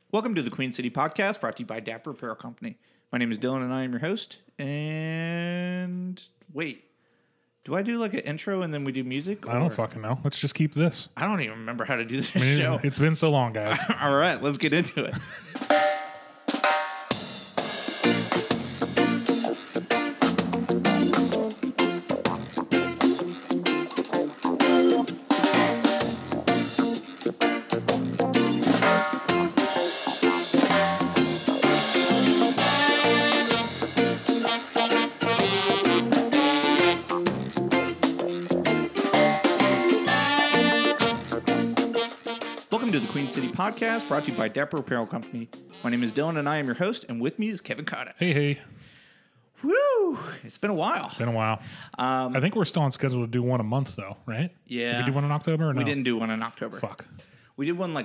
Welcome to the Queen City Podcast, brought to you by Dapper Apparel Company. My name is Dylan, and I am your host. And wait, do I do like an intro and then we do music? I don't fucking know. Let's just keep this. I don't even remember how to do this show. It's been so long, guys. All right, let's get into it. Welcome to the Queen City Podcast, brought to you by Dapper Apparel Company. My name is Dylan, and I am your host, and with me is Kevin Cotta. Hey. Woo! It's been a while. It's been a while. I think we're still on schedule to do one a month, though, right? Yeah. Did we do one in October or no? We didn't do one in October. Fuck. We did one like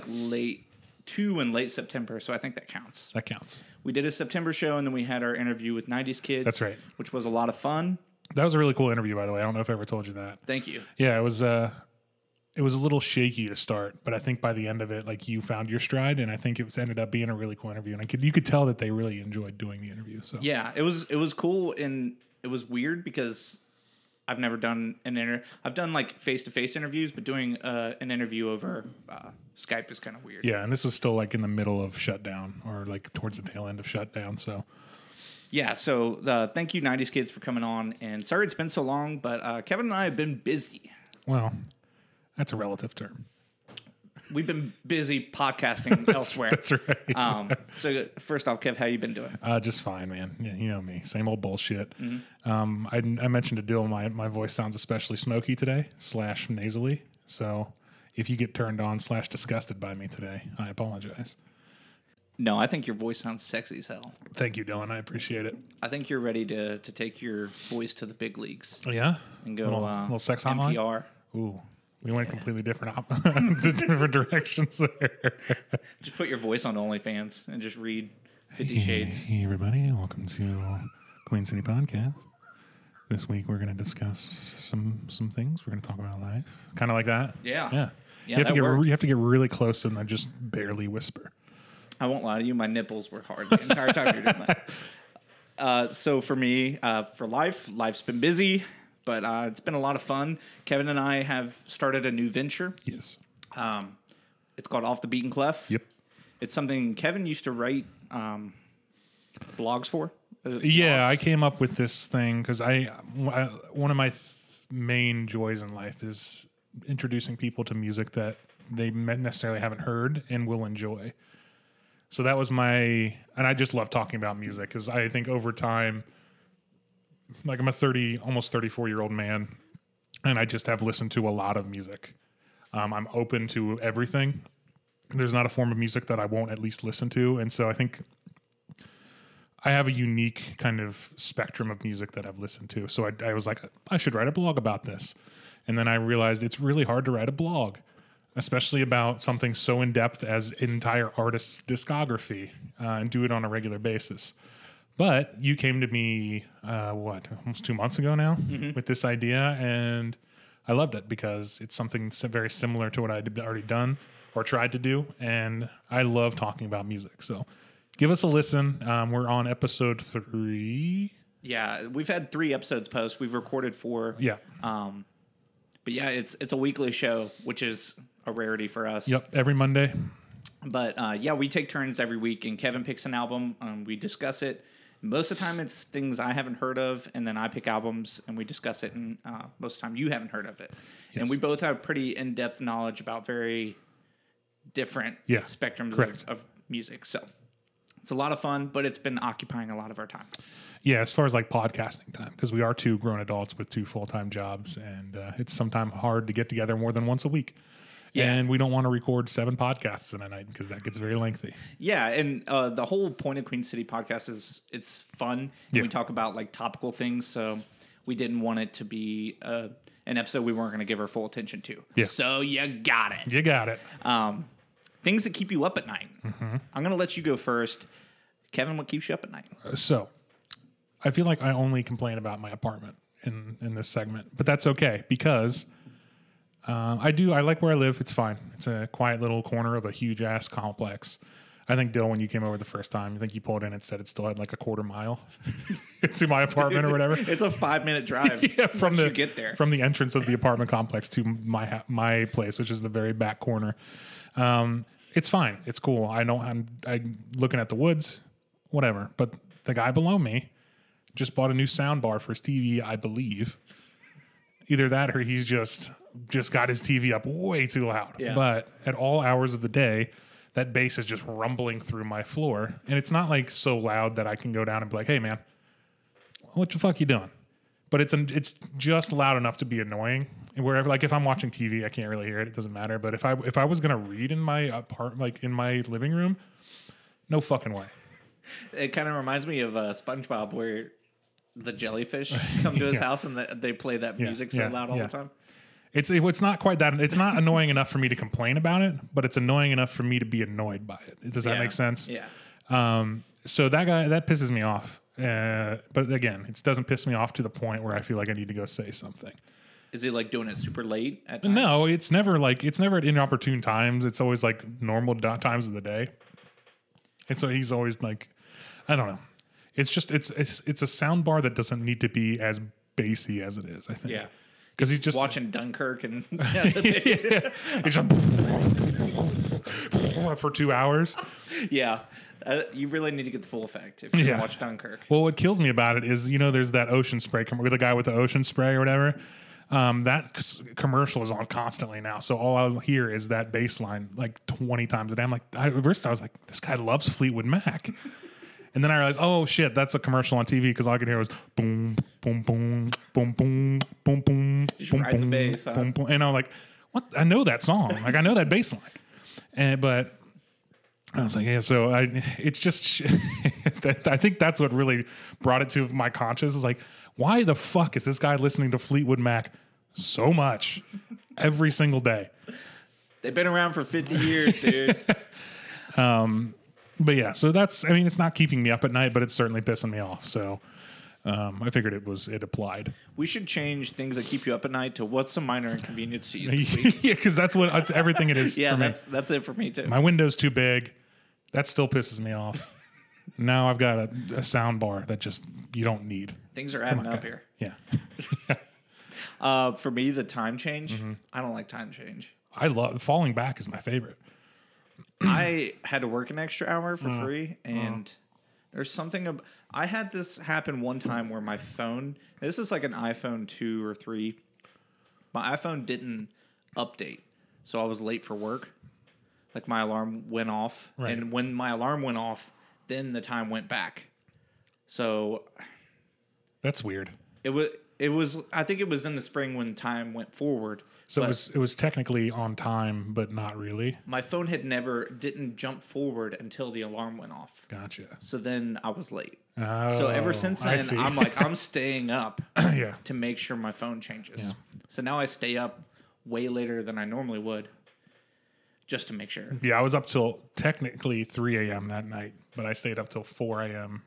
two in late September, so I think that counts. That counts. We did a September show, and then we had our interview with 90s Kids. That's right. Which was a lot of fun. That was a really cool interview, by the way. I don't know if I ever told you that. Thank you. Yeah, it was a little shaky to start, but I think by the end of it, like, you found your stride, and I think it ended up being a really cool interview. And you could tell that they really enjoyed doing the interview. So Yeah, it was cool, and it was weird because I've never done I've done like face-to-face interviews, but doing an interview over Skype is kind of weird. Yeah, and this was still like in the middle of shutdown, or like towards the tail end of shutdown. So Yeah, so thank you, 90s Kids, for coming on. And sorry it's been so long, but Kevin and I have been busy. well, that's a relative term. We've been busy podcasting elsewhere. That's right. So first off, Kev, how you been doing? Just fine, man. Yeah, you know me. Same old bullshit. Mm-hmm. I mentioned to Dill my voice sounds especially smoky today / nasally. So if you get turned on / disgusted by me today, I apologize. No, I think your voice sounds sexy as hell. Thank you, Dylan. I appreciate it. I think you're ready to take your voice to the big leagues Oh, yeah? and go little sex hotline? NPR. Ooh. We went completely different different directions there. Just put your voice on OnlyFans and just read 50 Shades. Hey, everybody. Welcome to Queen City Podcast. This week we're going to discuss some things. We're going to talk about life. Kind of like that. Yeah. Yeah. Yeah, that worked. You have to get really close and then just barely whisper. I won't lie to you, my nipples were hard the entire time you were doing that. So for me, for life's been busy, but it's been a lot of fun. Kevin and I have started a new venture. Yes. It's called Off the Beaten Clef. Yep. It's something Kevin used to write blogs for. Yeah, I came up with this thing because one of my main joys in life is introducing people to music that they necessarily haven't heard and will enjoy. So that was and I just love talking about music because I think over time, like, I'm a almost 34-year-old man, and I just have listened to a lot of music. I'm open to everything. There's not a form of music that I won't at least listen to, and so I think I have a unique kind of spectrum of music that I've listened to. So I was like, I should write a blog about this. And then I realized it's really hard to write a blog, especially about something so in-depth as an entire artist's discography, and do it on a regular basis. But you came to me, almost 2 months ago now with this idea, and I loved it because it's something very similar to what I'd already done or tried to do, and I love talking about music. So give us a listen. We're on episode 3. Yeah, we've had 3 episodes post. We've recorded 4. Yeah. But yeah, it's a weekly show, which is a rarity for us. Yep, every Monday. But yeah, we take turns every week, and Kevin picks an album. We discuss it. Most of the time, it's things I haven't heard of, and then I pick albums, and we discuss it, and most of the time, you haven't heard of it. Yes. And we both have pretty in-depth knowledge about very different spectrums of music. So it's a lot of fun, but it's been occupying a lot of our time. Yeah, as far as like podcasting time, because we are 2 grown adults with 2 full-time jobs, and it's sometimes hard to get together more than once a week. Yeah. And we don't want to record 7 podcasts in a night because that gets very lengthy. Yeah, and the whole point of Queen City Podcast is it's fun. And we talk about like topical things, so we didn't want it to be an episode we weren't going to give our full attention to. Yeah. So you got it. You got it. Things that keep you up at night. Mm-hmm. I'm going to let you go first. Kevin, what keeps you up at night? So I feel like I only complain about my apartment in this segment, but that's okay because I like where I live. It's fine. It's a quiet little corner of a huge ass complex. I think, Dill, when you came over the first time, I think you pulled in and said it still had like a quarter mile to my apartment or whatever. It's a 5-minute drive. From once the you get there. from the entrance of the apartment complex to my place, which is the very back corner. It's fine. It's cool. I know I'm looking at the woods, whatever. But the guy below me just bought a new sound bar for his TV, I believe. Either that or he's just got his TV up way too loud. Yeah. But at all hours of the day, that bass is just rumbling through my floor. And it's not like so loud that I can go down and be like, hey, man, what the fuck you doing? But it's just loud enough to be annoying. And wherever, like if I'm watching TV, I can't really hear it. It doesn't matter. But if I was gonna read in my apartment, like in my living room, no fucking way. It kind of reminds me of SpongeBob, where the jellyfish come to his house and they play that music so loud all the time. It's not quite that. It's not annoying enough for me to complain about it, but it's annoying enough for me to be annoyed by it. Does that make sense? Yeah. So that pisses me off. But again, it doesn't piss me off to the point where I feel like I need to go say something. Is he like doing it super late at night? No, it's never at inopportune times. It's always like normal times of the day. And so he's always like, I don't know. It's just it's a sound bar that doesn't need to be as bassy as it is, I think. Yeah. Because he's just watching Dunkirk and it's just for 2 hours. Yeah. You really need to get the full effect if you're going to watch Dunkirk. Well, what kills me about it is, there's that ocean spray with the guy with the ocean spray or whatever. That commercial is on constantly now. So all I'll hear is that bass line like 20 times a day. I'm like, at first I was like, this guy loves Fleetwood Mac. And then I realized, oh shit, that's a commercial on TV because all I could hear was boom, boom, boom, boom, boom, boom, boom, boom, boom, bass, boom, boom. And I'm like, what? I know that song. Like I know that bass line. But I was like, yeah, so it's just, I think that's what really brought it to my conscience is like, why the fuck is this guy listening to Fleetwood Mac so much every single day? They've been around for 50 years, dude. But yeah, so it's not keeping me up at night, but it's certainly pissing me off. So I figured it applied. We should change things that keep you up at night to what's a minor inconvenience to you this week. Yeah, because that's everything it is. Yeah, for me. that's it for me too. My window's too big. That still pisses me off. Now I've got a sound bar that just you don't need. Things are adding up here. Yeah. For me, the time change. I don't like time change. I love falling back is my favorite. I had to work an extra hour for free, and there's something. I had this happen one time where my phone. This is like an iPhone 2 or 3. My iPhone didn't update, so I was late for work. Like my alarm went off, and when my alarm went off, then the time went back. So that's weird. It was. I think it was in the spring when time went forward. So it was technically on time, but not really. My phone didn't jump forward until the alarm went off. Gotcha. So then I was late. Oh, so ever since then, I'm like, I'm staying up to make sure my phone changes. Yeah. So now I stay up way later than I normally would just to make sure. Yeah, I was up till technically 3 a.m. that night, but I stayed up till 4 a.m.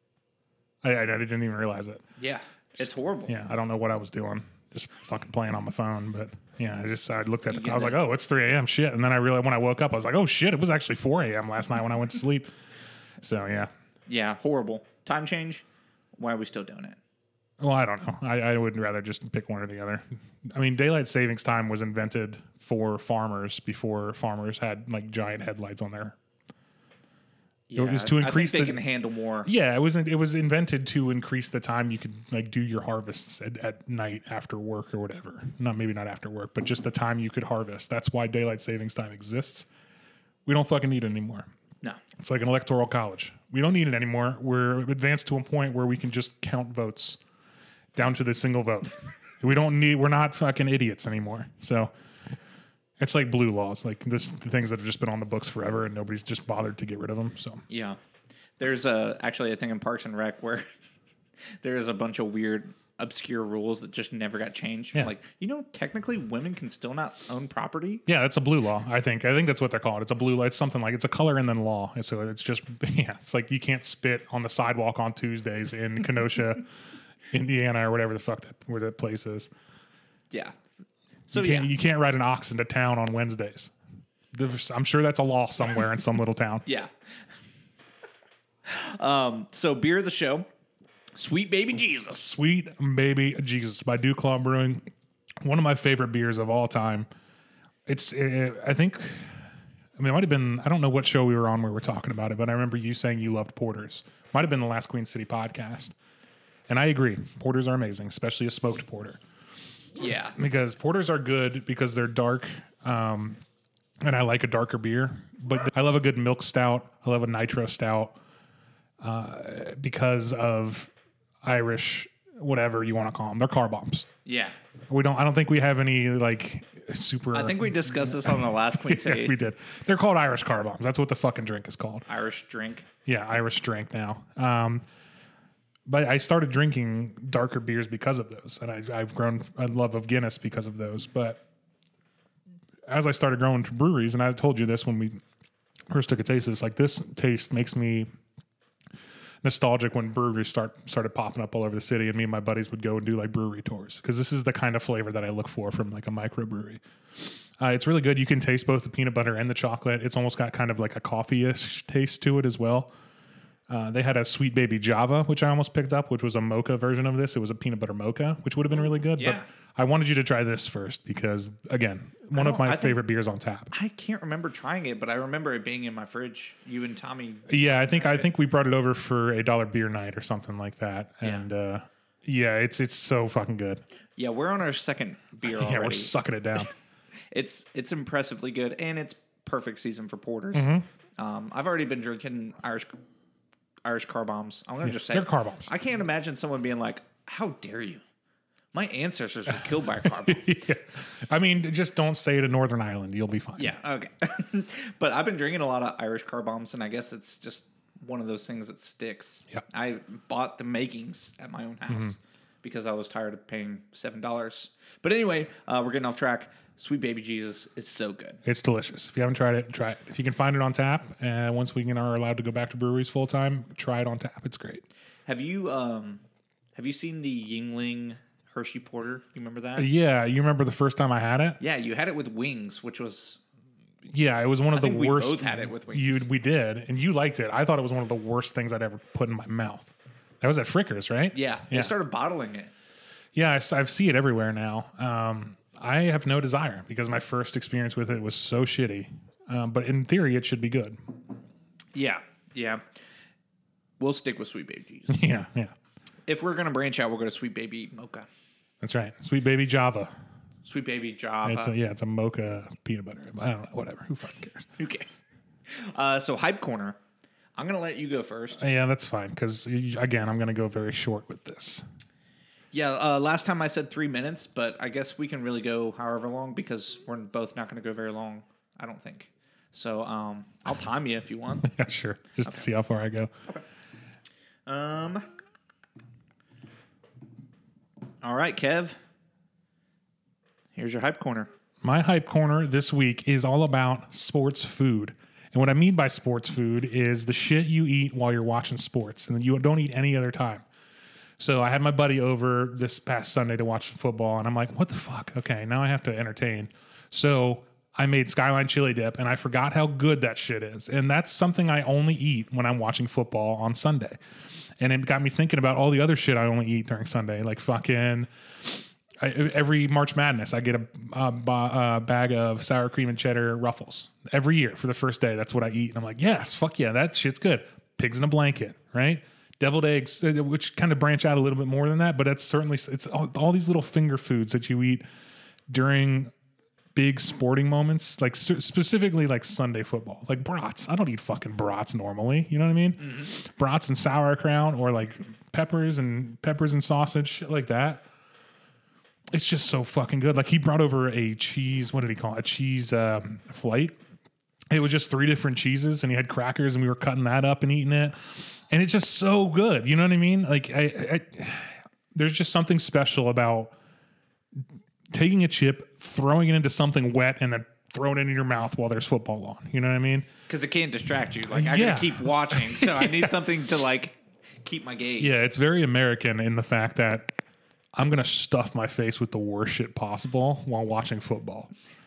I didn't even realize it. Yeah, it's horrible. Yeah, I don't know what I was doing. Just fucking playing on my phone, but yeah, I looked at I was like, oh, it's 3 a.m. shit, and then I realized when I woke up, I was like, oh shit, it was actually 4 a.m. last night when I went to sleep. So yeah, horrible time change. Why are we still doing it? Well, I don't know. I would rather just pick one or the other. I mean, daylight savings time was invented for farmers before farmers had like giant headlights on their. Yeah, it was to increase. I think they can handle more. Yeah, it was invented to increase the time you could like do your harvests at night after work or whatever. Maybe not after work, but just the time you could harvest. That's why daylight savings time exists. We don't fucking need it anymore. No, it's like an electoral college. We don't need it anymore. We're advanced to a point where we can just count votes down to the single vote. We're not fucking idiots anymore. So. It's like blue laws, like the things that have just been on the books forever, and nobody's just bothered to get rid of them. So yeah, there's actually a thing in Parks and Rec where there's a bunch of weird, obscure rules that just never got changed. Yeah. Like technically, women can still not own property. Yeah, that's a blue law. I think that's what they're called. It's a blue law. It's something like it's a color and then law. So it's just it's like you can't spit on the sidewalk on Tuesdays in Kenosha, Indiana, or whatever the fuck where that place is. Yeah. So you can't ride an ox into town on Wednesdays. I'm sure that's a law somewhere in some little town. Yeah. So beer of the show, Sweet Baby Jesus. Sweet Baby Jesus by DuClaw Brewing. One of my favorite beers of all time. I think, it might have been, I don't know what show we were on where we were talking about it, but I remember you saying you loved porters. Might have been the last Queen City podcast. And I agree. Porters are amazing, especially a smoked porter. Yeah. Because porters are good because they're dark. And I like a darker beer. But I love a good milk stout. I love a nitro stout. Because of Irish, whatever you want to call them. They're car bombs. Yeah. I don't think we have any like super. I think we discussed this on the last Queen City. Yeah, we did. They're called Irish car bombs. That's what the fucking drink is called. Irish drink. Yeah, Irish drink now. But I started drinking darker beers because of those, and I've grown a love of Guinness because of those. But as I started growing to breweries, and I told you this when we first took a taste of this, like this taste makes me nostalgic when breweries started popping up all over the city, and me and my buddies would go and do like brewery tours because this is the kind of flavor that I look for from like a microbrewery. It's really good. You can taste both the peanut butter and the chocolate. It's almost got kind of like a coffee-ish taste to it as well. They had a Sweet Baby Java, which I almost picked up, which was a mocha version of this. It was a peanut butter mocha, which would have been really good. Yeah. But I wanted you to try this first because, again, one of my favorite beers on tap. I can't remember trying it, but I remember it being in my fridge. You and Tommy. Yeah, I think we brought it over for a $1 beer night or something like that. And it's so fucking good. Yeah, we're on our second beer already. Yeah, we're sucking it down. It's impressively good, and it's perfect season for porters. I've already been drinking Irish car bombs. I'm gonna just say they're car bombs. I can't imagine someone being like, "How dare you? My ancestors were killed by a car bomb." Yeah. I mean, just don't say it in Northern Ireland. You'll be fine. Yeah, okay. But I've been drinking a lot of Irish car bombs, and I guess it's just one of those things that sticks. Yeah. I bought the makings at my own house because I was tired of paying $7. But anyway, we're getting off track. Sweet Baby Jesus is so good. It's delicious. If you haven't tried it, try it. If you can find it on tap, and once we are allowed to go back to breweries full time, try it on tap. It's great. Have you seen the Yingling Hershey Porter? You remember that? Yeah, you remember the first time I had it? Yeah, you had it with wings, which was Yeah, it was one of the worst. We both had it with wings. We did, and you liked it. I thought it was one of the worst things I'd ever put in my mouth. That was at Frickers, right? Yeah, they started bottling it. Yeah, I see it everywhere now. I have no desire because my first experience with it was so shitty. But in theory, it should be good. Yeah. We'll stick with Sweet Baby Jesus. Yeah. If we're gonna branch out, we'll go to Sweet Baby Mocha. That's right. Sweet Baby Java. Sweet Baby Java. It's a mocha peanut butter. I don't know. Whatever. Who fucking cares? Okay. So Hype Corner. I'm gonna let you go first. Yeah, that's fine. Because again, I'm gonna go very short with this. Yeah. Last time I said 3 minutes, but I guess we can really go however long because we're both not gonna go very long. I don't think. So I'll time you if you want. Yeah, sure. Just to see how far I go. Okay. All right, Kev. Here's your Hype Corner. My Hype Corner this week is all about sports food. And what I mean by sports food is the shit you eat while you're watching sports and you don't eat any other time. So I had my buddy over this past Sunday to watch some football, and I'm like, what the fuck? Okay, now I have to entertain. So I made Skyline chili dip, and I forgot how good that shit is. And that's something I only eat when I'm watching football on Sunday. And it got me thinking about all the other shit I only eat during Sunday, like every March Madness, I get a bag of sour cream and cheddar Ruffles. Every year for the first day, that's what I eat. And I'm like, yes, fuck yeah, that shit's good. Pigs in a blanket, right? Deviled eggs, which kind of branch out a little bit more than that, but it's all these little finger foods that you eat during big sporting moments, like specifically like Sunday football, like brats. I don't eat fucking brats normally. You know what I mean? Mm-hmm. Brats and sauerkraut or like peppers and sausage, shit like that. It's just so fucking good. Like he brought over a cheese. What did he call it? A cheese flight. It was just 3 different cheeses, and he had crackers, and we were cutting that up and eating it. And it's just so good. You know what I mean? Like there's just something special about taking a chip, throwing it into something wet, and then throwing it in your mouth while there's football on. You know what I mean? Because it can't distract you. Like I gotta keep watching, so I need something to like keep my gaze. Yeah, it's very American in the fact that I'm gonna stuff my face with the worst shit possible while watching football.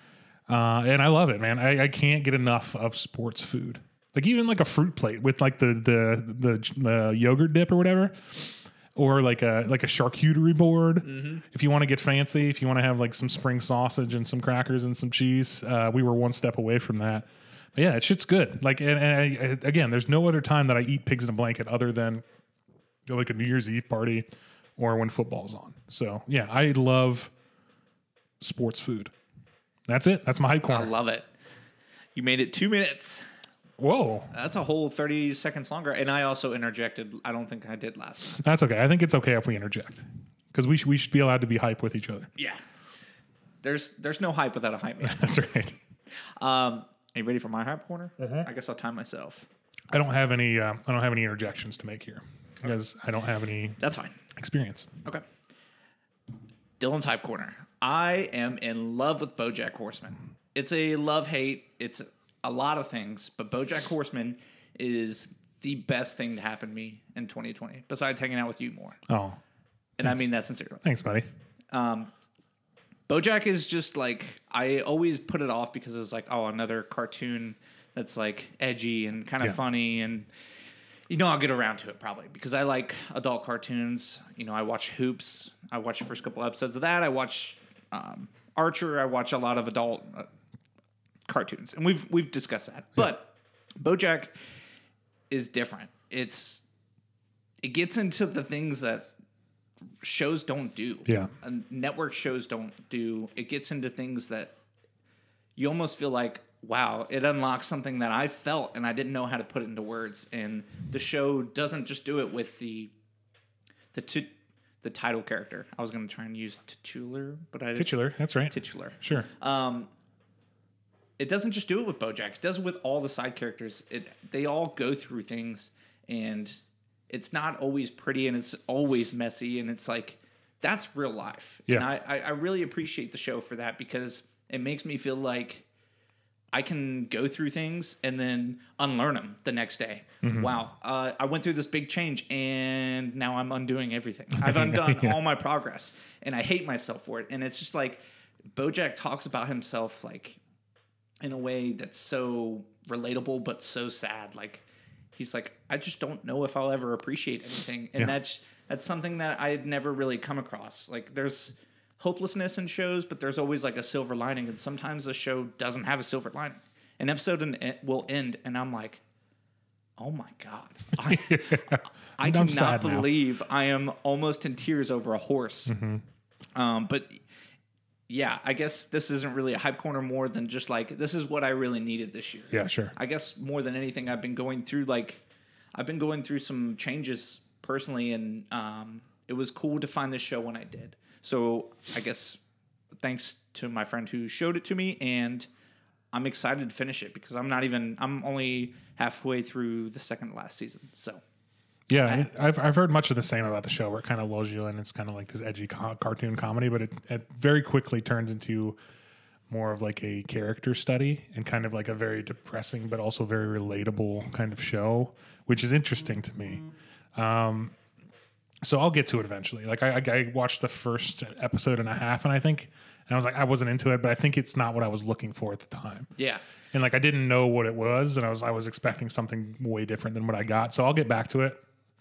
And I love it, man. I can't get enough of sports food. Like even like a fruit plate with like the yogurt dip or whatever, or like a charcuterie board. If you want to get fancy, if you want to have like some spring sausage and some crackers and some cheese, we were one step away from that. But yeah, it shit's good. Like, and again, there's no other time that I eat pigs in a blanket other than like a New Year's Eve party or when football's on. So yeah, I love sports food. That's it. That's my hype corner. I love it. You made it 2 minutes. Whoa. That's a whole 30 seconds longer. And I also interjected. I don't think I did last time. That's okay. I think it's okay if we interject because we should be allowed to be hype with each other. Yeah. There's no hype without a hype man. That's right. Are you ready for my hype corner? I guess I'll time myself. I don't have any interjections to make here because I don't have any That's fine. experience. Okay. Dylan's hype corner. I am in love with BoJack Horseman. It's a love-hate. It's a lot of things, but BoJack Horseman is the best thing to happen to me in 2020, besides hanging out with you more. Oh. And I mean that sincerely. Thanks, buddy. BoJack is just like, I always put it off because it's like, oh, another cartoon that's like edgy and kind of funny. And, I'll get around to it probably because I like adult cartoons. I watch Hoops. I watch the first couple episodes of that. I watch Archer. I watch a lot of adult cartoons. And we've discussed that. Yeah. But BoJack is different. It gets into the things that shows don't do. Yeah. Network shows don't do. It gets into things that you almost feel like, wow, it unlocks something that I felt and I didn't know how to put it into words. And the show doesn't just do it with the title character. I was going to try and use titular, but I didn't. Titular, that's right. Titular. Sure. It doesn't just do it with BoJack. It does it with all the side characters. They all go through things, and it's not always pretty, and it's always messy, and it's like, that's real life. Yeah. And I really appreciate the show for that because it makes me feel like I can go through things and then unlearn them the next day. Mm-hmm. Wow. I went through this big change, and now I'm undoing everything. I've undone all my progress, and I hate myself for it. And it's just like BoJack talks about himself like in a way that's so relatable but so sad. Like he's like, I just don't know if I'll ever appreciate anything. And that's something that I had never really come across. Like there's hopelessness in shows, but there's always like a silver lining. And sometimes the show doesn't have a silver lining. An episode will end, and I'm like, oh my God. I cannot believe I am almost in tears over a horse. Mm-hmm. But yeah, I guess this isn't really a hype corner more than just like, this is what I really needed this year. Yeah, sure. I guess more than anything, I've been going through some changes personally, and it was cool to find this show when I did. So I guess thanks to my friend who showed it to me, and I'm excited to finish it because I'm only halfway through the second to last season. So yeah, I've heard much of the same about the show, where it kind of lulls you in. It's kind of like this edgy cartoon comedy, but it very quickly turns into more of like a character study and kind of like a very depressing but also very relatable kind of show, which is interesting to me. So I'll get to it eventually. Like I watched the first episode and a half, and I was like, I wasn't into it, but I think it's not what I was looking for at the time. Yeah. And like I didn't know what it was, and I was expecting something way different than what I got. So I'll get back to it.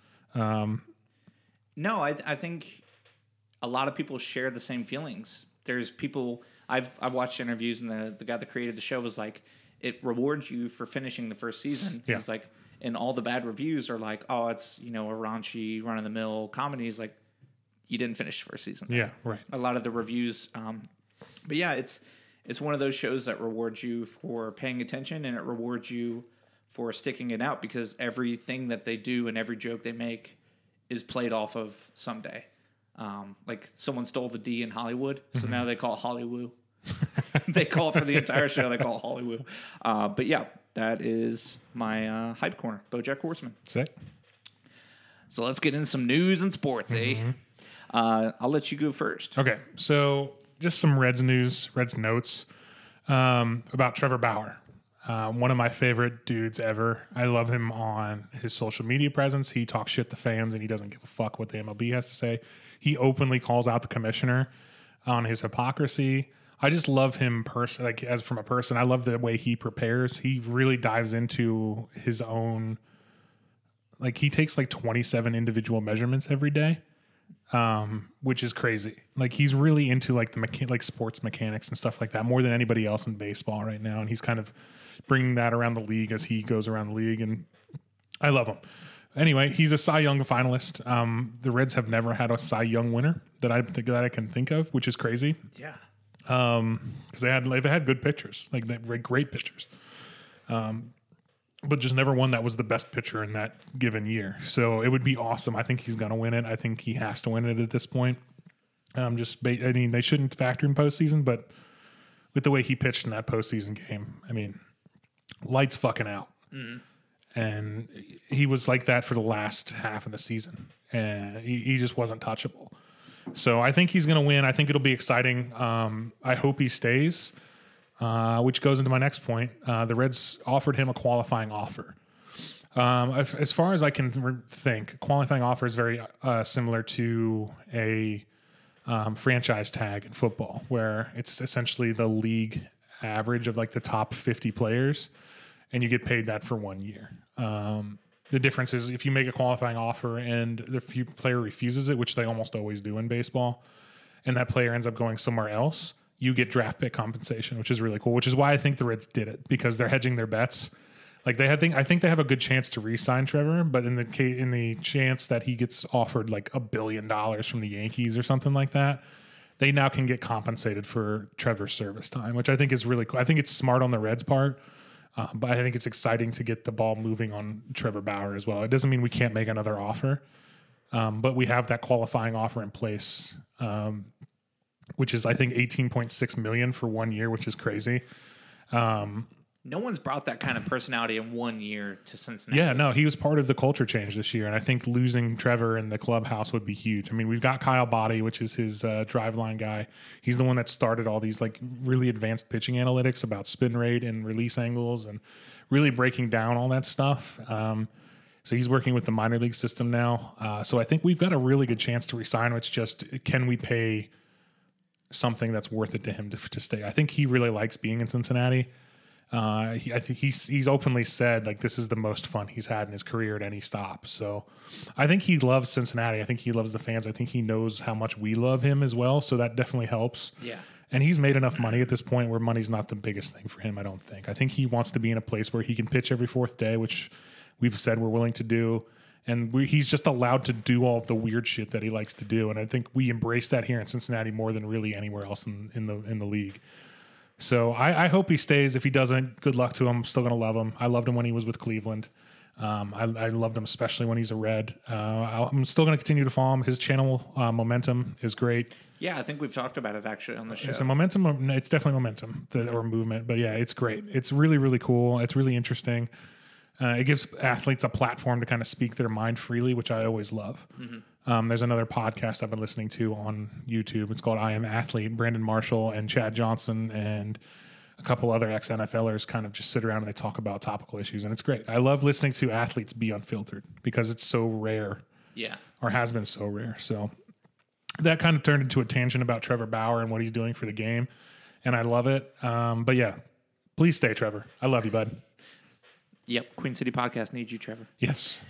No, I think a lot of people share the same feelings. There's people I've watched interviews, and the guy that created the show was like, it rewards you for finishing the first season. Yeah. He's like, and all the bad reviews are like, oh, it's a raunchy, run of the mill comedy. He's like, you didn't finish the first season. Yeah, right. A lot of the reviews, but yeah, it's one of those shows that rewards you for paying attention, and it rewards you for sticking it out because everything that they do and every joke they make is played off of someday. Like someone stole the D in Hollywood, so now they call it Hollywood. They call it for the entire show. They call it Hollywood. But yeah, that is my hype corner, BoJack Horseman. Sick. So let's get into some news and sports, I'll let you go first. Okay, so just some Reds notes about Trevor Bauer. One of my favorite dudes ever. I love him on his social media presence. He talks shit to fans, and he doesn't give a fuck what the MLB has to say. He openly calls out the commissioner on his hypocrisy, I just love him like as from a person. I love the way he prepares. He really dives into his own. Like he takes like 27 individual measurements every day, which is crazy. Like he's really into like the like sports mechanics and stuff like that more than anybody else in baseball right now. And he's kind of bringing that around the league as he goes around the league. And I love him. Anyway, he's a Cy Young finalist. The Reds have never had a Cy Young winner that I can think of, which is crazy. Yeah. Because they've had good pitchers, like they great pitchers, but just never one that was the best pitcher in that given year. So it would be awesome. I think he's going to win it. I think he has to win it at this point. They shouldn't factor in postseason, but with the way he pitched in that postseason game, I mean, lights fucking out. And he was like that for the last half of the season, and he just wasn't touchable. So I think he's going to win. I think it'll be exciting. I hope he stays, which goes into my next point. The Reds offered him a qualifying offer. As far as I can think, a qualifying offer is very similar to a franchise tag in football, where it's essentially the league average of like the top 50 players, and you get paid that for 1 year. The difference is if you make a qualifying offer and the player refuses it, which they almost always do in baseball, and that player ends up going somewhere else, you get draft pick compensation, which is really cool, which is why I think the Reds did it, because they're hedging their bets. Like I think they have a good chance to re-sign Trevor, but in the chance that he gets offered like $1 billion from the Yankees or something like that, they now can get compensated for Trevor's service time, which I think is really cool. I think it's smart on the Reds' part. But I think it's exciting to get the ball moving on Trevor Bauer as well. It doesn't mean we can't make another offer, but we have that qualifying offer in place, which is I think $18.6 million for 1 year, which is crazy. No one's brought that kind of personality in 1 year to Cincinnati. Yeah, no, he was part of the culture change this year, and I think losing Trevor in the clubhouse would be huge. I mean, we've got Kyle Boddy, which is his driveline guy. He's the one that started all these like really advanced pitching analytics about spin rate and release angles and really breaking down all that stuff. So he's working with the minor league system now. So I think we've got a really good chance to resign. It's just, can we pay something that's worth it to him to stay? I think he really likes being in Cincinnati. I think he's openly said like this is the most fun he's had in his career at any stop. So I think he loves Cincinnati. I think he loves the fans. I think he knows how much we love him as well. So that definitely helps. Yeah. And he's made enough money at this point where money's not the biggest thing for him, I don't think. I think he wants to be in a place where he can pitch every fourth day, which we've said we're willing to do. And he's just allowed to do all of the weird shit that he likes to do. And I think we embrace that here in Cincinnati more than really anywhere else in the league. So I hope he stays. If he doesn't, good luck to him. I'm still going to love him. I loved him when he was with Cleveland. I loved him especially when he's a Red. I'm still going to continue to follow him. His channel, Momentum, is great. Yeah, I think we've talked about it actually on the show. It's a momentum. It's definitely momentum or movement. But yeah, it's great. It's really, really cool. It's really interesting. It gives athletes a platform to kind of speak their mind freely, which I always love. Mm-hmm. There's another podcast I've been listening to on YouTube. It's called I Am Athlete. Brandon Marshall and Chad Johnson and a couple other ex-NFLers kind of just sit around and they talk about topical issues, and it's great. I love listening to athletes be unfiltered because it's so rare. Yeah. Or has been so rare. So that kind of turned into a tangent about Trevor Bauer and what he's doing for the game, and I love it. But yeah, please stay, Trevor. I love you, bud. Yep. Queen City Podcast needs you, Trevor. Yes.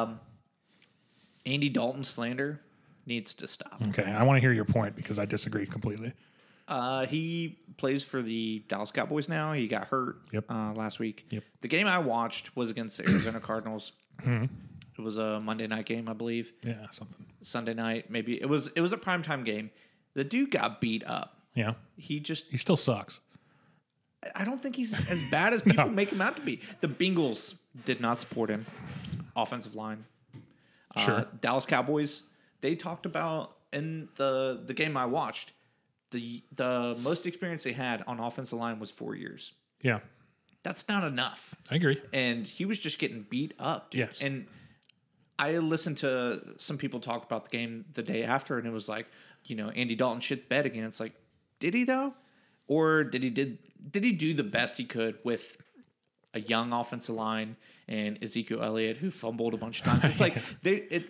Andy Dalton slander needs to stop. Okay, I want to hear your point because I disagree completely. He plays for the Dallas Cowboys now. He got hurt last week. Yep. The game I watched was against the Arizona Cardinals. Mm-hmm. It was a Monday night game, I believe. Yeah, something. Sunday night, maybe. It was a primetime game. The dude got beat up. Yeah. He still sucks. I don't think he's as bad as people make him out to be. The Bengals did not support him. Offensive line. Sure. Dallas Cowboys, they talked about in the game I watched, the most experience they had on offensive line was 4 years. Yeah. That's not enough. I agree. And he was just getting beat up, dude. Yes. And I listened to some people talk about the game the day after, and it was like, Andy Dalton shit bed again. It's like, did he though? Or did he do the best he could with a young offensive line and Ezekiel Elliott who fumbled a bunch of times? It's like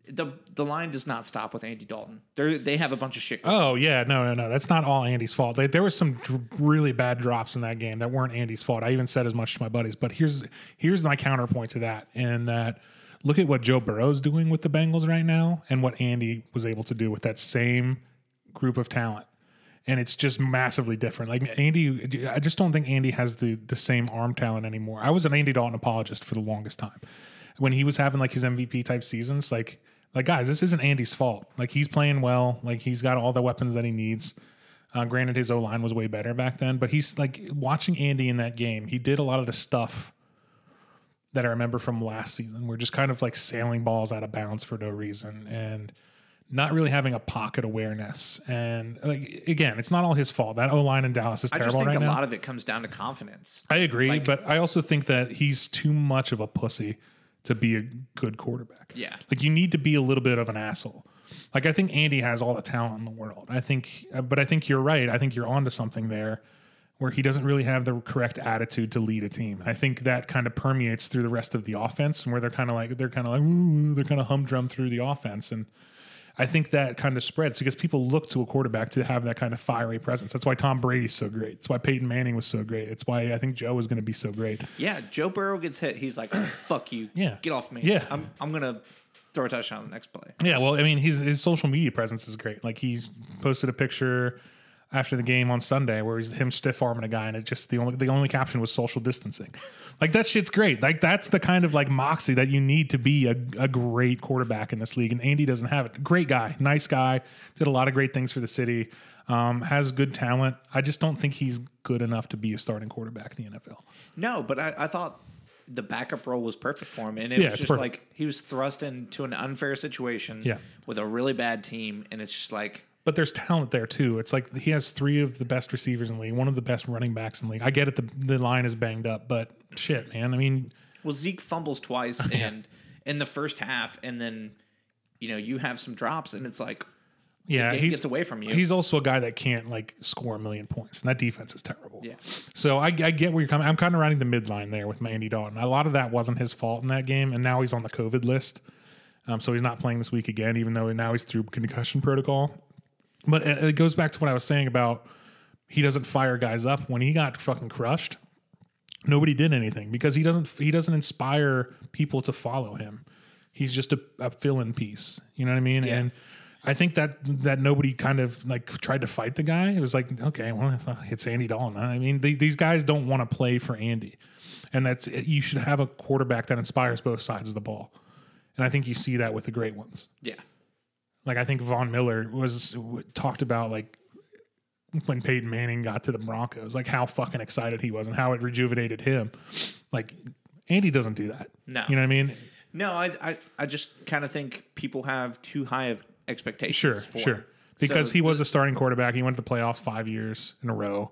the line does not stop with Andy Dalton. They have a bunch of shit. Oh yeah, no. That's not all Andy's fault. There was some really bad drops in that game that weren't Andy's fault. I even said as much to my buddies. But here's my counterpoint to that, and that look at what Joe Burrow's doing with the Bengals right now, and what Andy was able to do with that same group of talent. And it's just massively different. Like Andy, I just don't think Andy has the same arm talent anymore. I was an Andy Dalton apologist for the longest time. When he was having like his MVP type seasons, like guys, this isn't Andy's fault. Like he's playing well. Like he's got all the weapons that he needs. Granted, his O-line was way better back then, but he's like watching Andy in that game. He did a lot of the stuff that I remember from last season. We're just kind of like sailing balls out of bounds for no reason and not really having a pocket awareness. And like again, it's not all his fault. That O-line in Dallas is terrible right now. I just think a lot of it comes down to confidence. I agree, but I also think that he's too much of a pussy to be a good quarterback. Yeah. Like you need to be a little bit of an asshole. Like I think Andy has all the talent in the world. I think you're right. I think you're onto something there where he doesn't really have the correct attitude to lead a team. I think that kind of permeates through the rest of the offense, and where they're kind of humdrum through the offense. And I think that kind of spreads because people look to a quarterback to have that kind of fiery presence. That's why Tom Brady's so great. It's why Peyton Manning was so great. It's why I think Joe is going to be so great. Yeah, Joe Burrow gets hit. He's like, fuck you. Yeah. Get off me. Yeah. I'm going to throw a touchdown on the next play. Yeah, well, I mean, his social media presence is great. Like he posted a picture after the game on Sunday where he's him stiff arming a guy, and it just the only caption was social distancing. Like that shit's great. Like that's the kind of like moxie that you need to be a great quarterback in this league. And Andy doesn't have it. Great guy, nice guy, did a lot of great things for the city. Has good talent. I just don't think he's good enough to be a starting quarterback in the NFL. No, but I thought the backup role was perfect for him, and it was just like he was thrust into an unfair situation with a really bad team, and it's just like. But there's talent there too. It's like he has 3 of the best receivers in the league, one of the best running backs in the league. I get it, the line is banged up, but shit, man. I mean, well, Zeke fumbles twice and in the first half, and then you have some drops, and it's like the game gets away from you. He's also a guy that can't like score a million points, and that defense is terrible. Yeah. So I get where you're coming. I'm kind of riding the midline there with Andy Dalton. A lot of that wasn't his fault in that game, and now he's on the COVID list, so he's not playing this week again, even though now he's through concussion protocol. But it goes back to what I was saying about he doesn't fire guys up. When he got fucking crushed, nobody did anything because he doesn't inspire people to follow him. He's just a fill-in piece. You know what I mean? Yeah. And I think that nobody kind of like tried to fight the guy. It was like, okay, well, it's Andy Dalton. I mean, these guys don't want to play for Andy, and you should have a quarterback that inspires both sides of the ball. And I think you see that with the great ones. Yeah. Like I think Von Miller was talked about like when Peyton Manning got to the Broncos, like how fucking excited he was and how it rejuvenated him. Like Andy doesn't do that. No. You know what I mean? No, I just kind of think people have too high of expectations. Sure. Because he was a starting quarterback. He went to the playoffs 5 years in a row,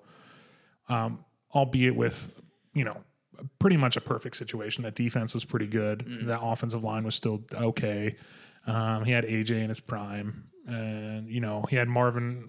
albeit with, pretty much a perfect situation. That defense was pretty good. Mm-hmm. That offensive line was still okay. He had AJ in his prime, and he had Marvin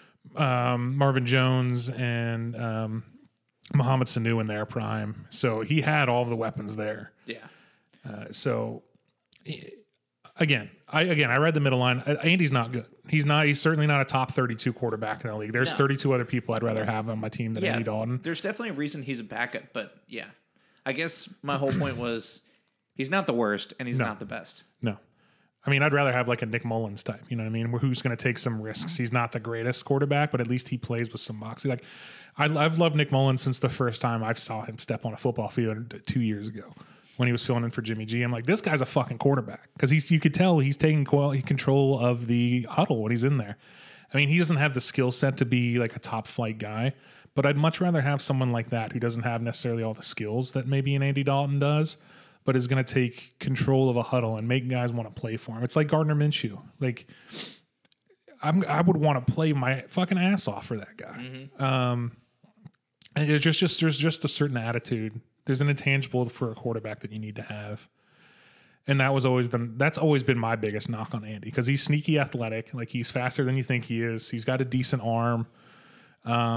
Jones and Mohamed Sanu in their prime. So he had all of the weapons there. Yeah. So again, I read the middle line. Andy's not good. He's certainly not a top 32 quarterback in the league. There's 32 other people I'd rather have on my team than Andy Dalton. There's definitely a reason he's a backup, but yeah, I guess my whole point was he's not the worst and he's not the best. No. I mean, I'd rather have like a Nick Mullins type, you know what I mean? Who's going to take some risks. He's not the greatest quarterback, but at least he plays with some moxie. Like, I've loved Nick Mullins since the first time I saw him step on a football field 2 years ago when he was filling in for Jimmy G. I'm like, this guy's a fucking quarterback because you could tell he's taking control of the huddle when he's in there. I mean, he doesn't have the skill set to be like a top flight guy, but I'd much rather have someone like that who doesn't have necessarily all the skills that maybe an Andy Dalton does, but is going to take control of a huddle and make guys want to play for him. It's like Gardner Minshew. Like, I would want to play my fucking ass off for that guy. Mm-hmm. And there's just a certain attitude. There's an intangible for a quarterback that you need to have. And that's always been my biggest knock on Andy because he's sneaky athletic. Like, he's faster than you think he is. He's got a decent arm.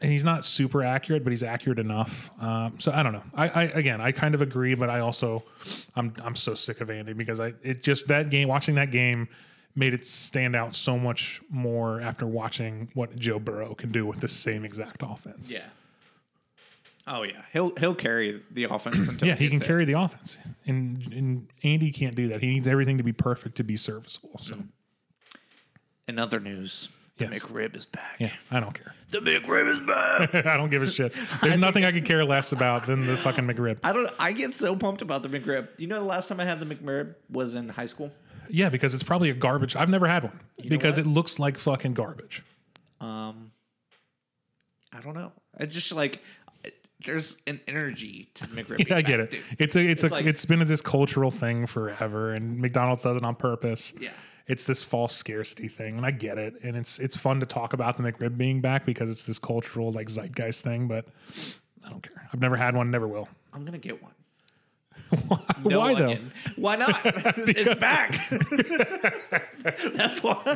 he's not super accurate, but he's accurate enough. So I don't know. I kind of agree, but I'm so sick of Andy because watching that game made it stand out so much more after watching what Joe Burrow can do with the same exact offense. Yeah. Oh yeah, he'll carry the offense until he can carry the offense, and Andy can't do that. He needs everything to be perfect to be serviceable. So, in other news, the Yes. McRib is back. yeah, I don't care. The McRib is back. I don't give a shit. There's nothing I could care less about than the fucking McRib. I get so pumped about the McRib. You know, the last time I had the McRib was in high school. Yeah, because it's probably a garbage. I've never had one because what? it looks like fucking garbage. I don't know. It's just like there's an energy to McRib. Yeah, I get it. Dude. It's been this cultural thing forever, and McDonald's does it on purpose. Yeah. It's this false scarcity thing, and I get it. And it's fun to talk about the McRib being back because it's this cultural like zeitgeist thing. But I don't care. I've never had one, never will. I'm gonna get one. No Why onion. though? Why not? It's back. That's why.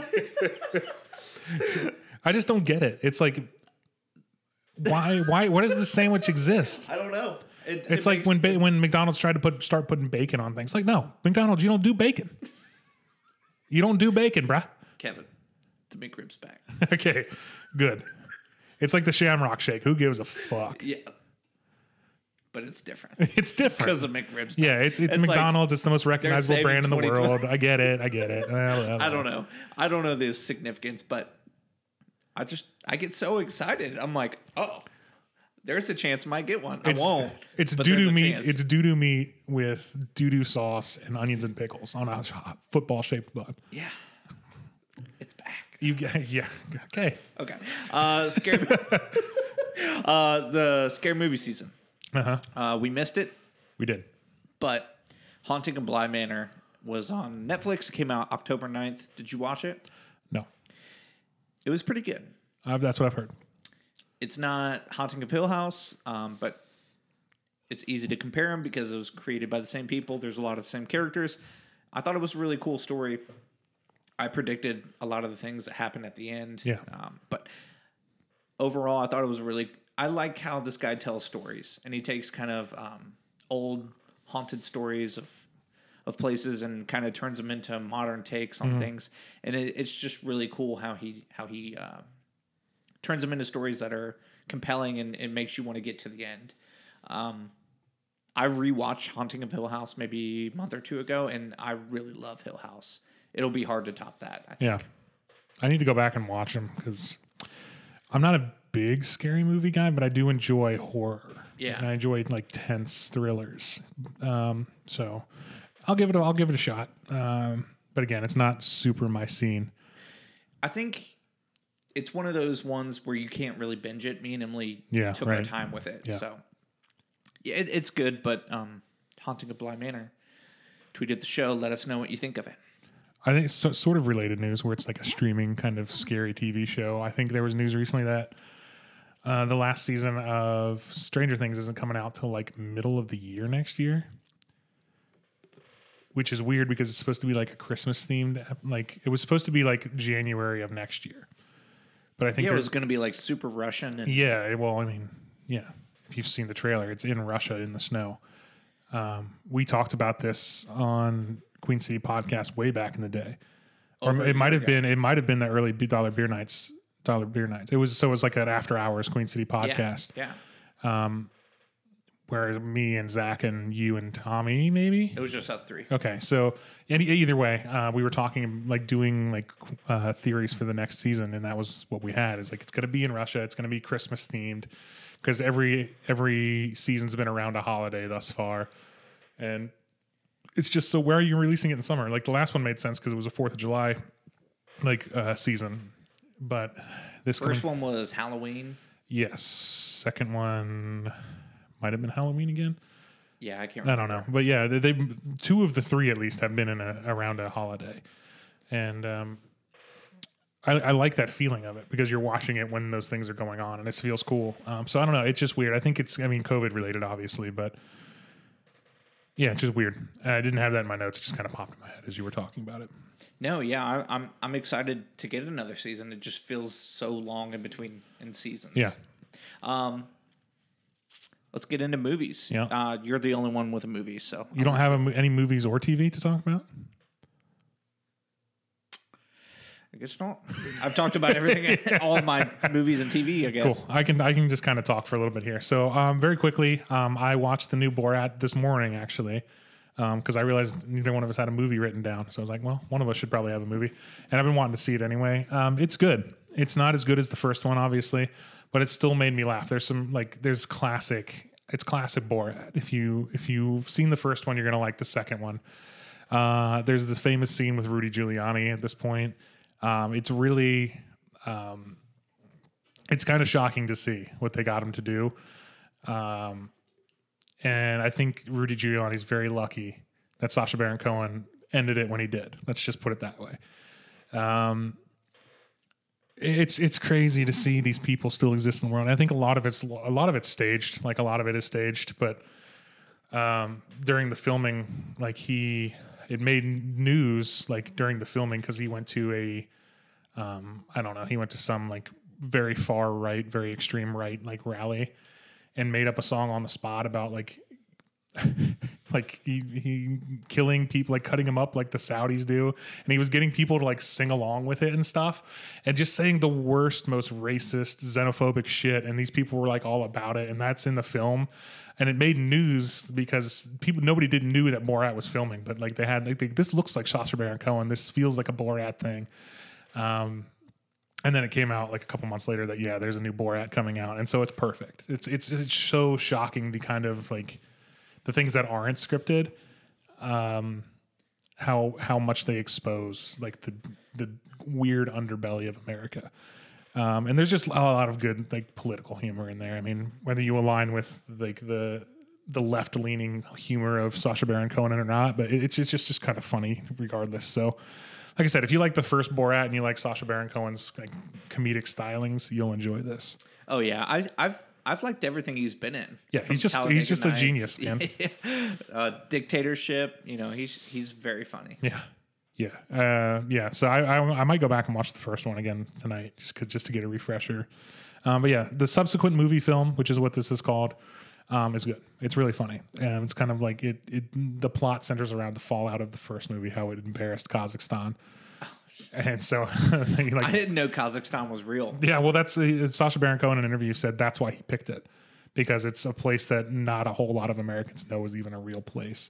I just don't get it. It's like, why? Why does the sandwich exist? I don't know. It's like when McDonald's tried to start putting bacon on things. Like, no, McDonald's, you don't do bacon. You don't do bacon, bruh. Kevin, the McRib's back. Okay, good. It's like the Shamrock Shake. Who gives a fuck? Yeah. But it's different. It's different. Because of McRib's back. Yeah, it's McDonald's. It's the most recognizable brand in the world. I get it. Well, I don't know. I don't know the significance, but I get so excited. I'm like, oh, there's a chance I might get one. I won't. It's but doo-doo there's a meat. chance. It's doo-doo meat with doo-doo sauce and onions and pickles on a football-shaped bun. Yeah. It's back. Yeah. Okay. Okay. The scary movie season. We missed it, We did. but Haunting of Bly Manor was on Netflix. It came out October 9th. Did you watch it? No. It was pretty good. That's what I've heard. It's not Haunting of Hill House, but it's easy to compare them because it was created by the same people. There's a lot of the same characters. I thought it was a really cool story. I predicted a lot of the things that happened at the end. Yeah. But overall, I thought it was I like how this guy tells stories, and he takes kind of old haunted stories of places and kind of turns them into modern takes on things. And it's just really cool how he turns them into stories that are compelling and it makes you want to get to the end. I rewatched Haunting of Hill House maybe a month or two ago, and I really love Hill House. It'll be hard to top that, I think. Yeah. I need to go back and watch them because I'm not a big scary movie guy, but I do enjoy horror. Yeah. And I enjoy like tense thrillers. So I'll give it a shot. But again, it's not super my scene. I think it's one of those ones where you can't really binge it. Me and Emily took our time with it. Yeah. So yeah, it's good, but Haunting of Bly Manor, tweeted the show. Let us know what you think of it. I think it's sort of related news where it's like a streaming kind of scary TV show. I think there was news recently that the last season of Stranger Things isn't coming out till like middle of the year next year, which is weird because it's supposed to be like a Christmas themed. Like it was supposed to be like January of next year, but I think it was going to be like super Russian. And yeah. Well, I mean, yeah. If you've seen the trailer, it's in Russia in the snow. We talked about this on Queen City podcast way back in the day, or it might have been the early Dollar Beer Nights. It was like an after hours Queen City podcast. Yeah. Where me and Zach and you and Tommy, maybe It was just us three. Okay, so either way, we were talking like doing like theories for the next season, and that was what we had. Is like it's going to be in Russia. It's going to be Christmas themed because every season's been around a holiday thus far, and it's just so where are you releasing it in summer? Like the last one made sense because it was a 4th of July season, but this First one was Halloween. yes, second one might have been Halloween again. Yeah, I can't remember. I don't know. But yeah, they two of the three at least have been in around a holiday. And I like that feeling of it because you're watching it when those things are going on and it feels cool. So I don't know. It's just weird. I think COVID related, obviously, but yeah, it's just weird. I didn't have that in my notes. It just kind of popped in my head as you were talking about it. No, yeah, I'm excited to get another season. It just feels so long in between in seasons. Yeah. Let's get into movies. Yeah. You're the only one with a movie, so You don't have any movies or TV to talk about? I guess not. I've talked about everything, all of my movies and TV, I guess. Cool. I can just kind of talk for a little bit here. So very quickly, I watched the new Borat this morning, actually, because I realized neither one of us had a movie written down. So I was like, well, one of us should probably have a movie. And I've been wanting to see it anyway. It's good. It's not as good as the first one, obviously, but it still made me laugh. It's classic Borat. If you've seen the first one, you're going to like the second one. There's this famous scene with Rudy Giuliani at this point. It's really, it's kind of shocking to see what they got him to do. And I think Rudy Giuliani's very lucky that Sacha Baron Cohen ended it when he did. Let's just put it that way. It's crazy to see these people still exist in the world. And I think a lot of it's staged. Like a lot of it is staged, but during the filming, it made news like during the filming because he went to he went to some like very far right, very extreme right like rally and made up a song on the spot about like he killing people, like cutting them up like the Saudis do. And he was getting people to like sing along with it and stuff and just saying the worst, most racist, xenophobic shit. And these people were like all about it. And that's in the film. And it made news because nobody knew that Borat was filming, but like this looks like Sacha Baron Cohen. This feels like a Borat thing. And then it came out like a couple months later that, yeah, there's a new Borat coming out. And so it's perfect. It's so shocking, the kind of like the things that aren't scripted, how much they expose like the weird underbelly of America. And there's just a lot of good like political humor in there. I mean, whether you align with like the left leaning humor of Sacha Baron Cohen or not, but it's just kind of funny regardless. So like I said, if you like the first Borat and you like Sacha Baron Cohen's like comedic stylings, you'll enjoy this. Oh yeah. I've liked everything he's been in. Yeah. He's just a genius, man. Dictatorship, he's very funny. Yeah. Yeah. So I might go back and watch the first one again tonight just to get a refresher. But yeah, the subsequent movie film, which is what this is called, is good. It's really funny. And it's kind of like the plot centers around the fallout of the first movie, how it embarrassed Kazakhstan. And so I didn't know Kazakhstan was real. Yeah. Well, that's Sacha Baron Cohen in an interview said that's why he picked it, because it's a place that not a whole lot of Americans know is even a real place.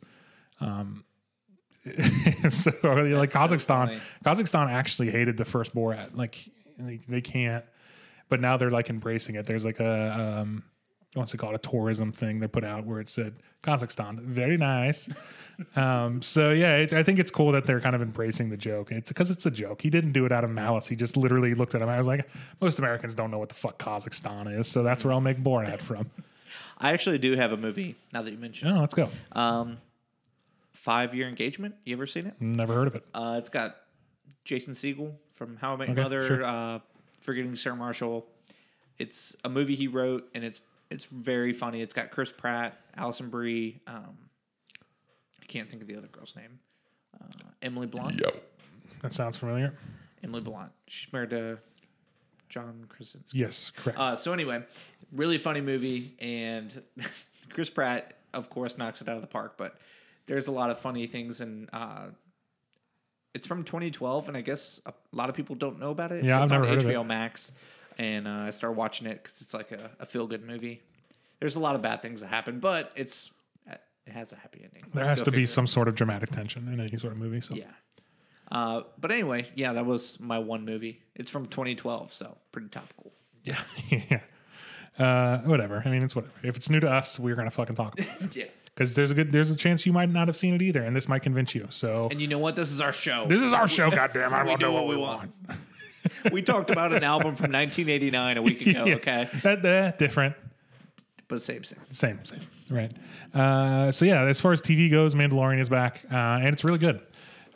So like Kazakhstan actually hated the first Borat. Like they can't, but now they're like embracing it. There's like a what's it called, a tourism thing they put out where it said Kazakhstan, very nice. So yeah, I think it's cool that they're kind of embracing the joke. It's because it's a joke. He didn't do it out of malice. He just literally looked at him. I was like, most Americans don't know what the fuck Kazakhstan is, so that's where I'll make Borat from. I actually do have a movie now that you mentioned it. Oh, let's go. 5-Year Engagement. You ever seen it? Never heard of it. It's got Jason Segel from How I Met Your Mother, sure. Forgetting Sarah Marshall. It's a movie he wrote, and it's very funny. It's got Chris Pratt, Allison Brie. I can't think of the other girl's name. Emily Blunt. Yep. That sounds familiar. Emily Blunt. She's married to John Krasinski. Yes, correct. So anyway, really funny movie, and Chris Pratt, of course, knocks it out of the park. But there's a lot of funny things, and it's from 2012, and I guess a lot of people don't know about it. Yeah, it's I've never on heard HBO of it. Max, and I started watching it because it's like a feel-good movie. There's a lot of bad things that happen, but it has a happy ending. There has to be some sort of dramatic tension in any sort of movie. So yeah. But anyway, yeah, that was my one movie. It's from 2012, so pretty topical. Yeah. Yeah. Whatever. I mean, it's whatever. If it's new to us, we're gonna fucking talk about it. Yeah. Because there's a chance you might not have seen it either, and this might convince you. So, and you know what? This is our show. This is our show. Goddamn, I don't do know what we want. We talked about an album from 1989 a week ago. Yeah. Okay, that different, but same. Right. So yeah, as far as TV goes, Mandalorian is back, and it's really good.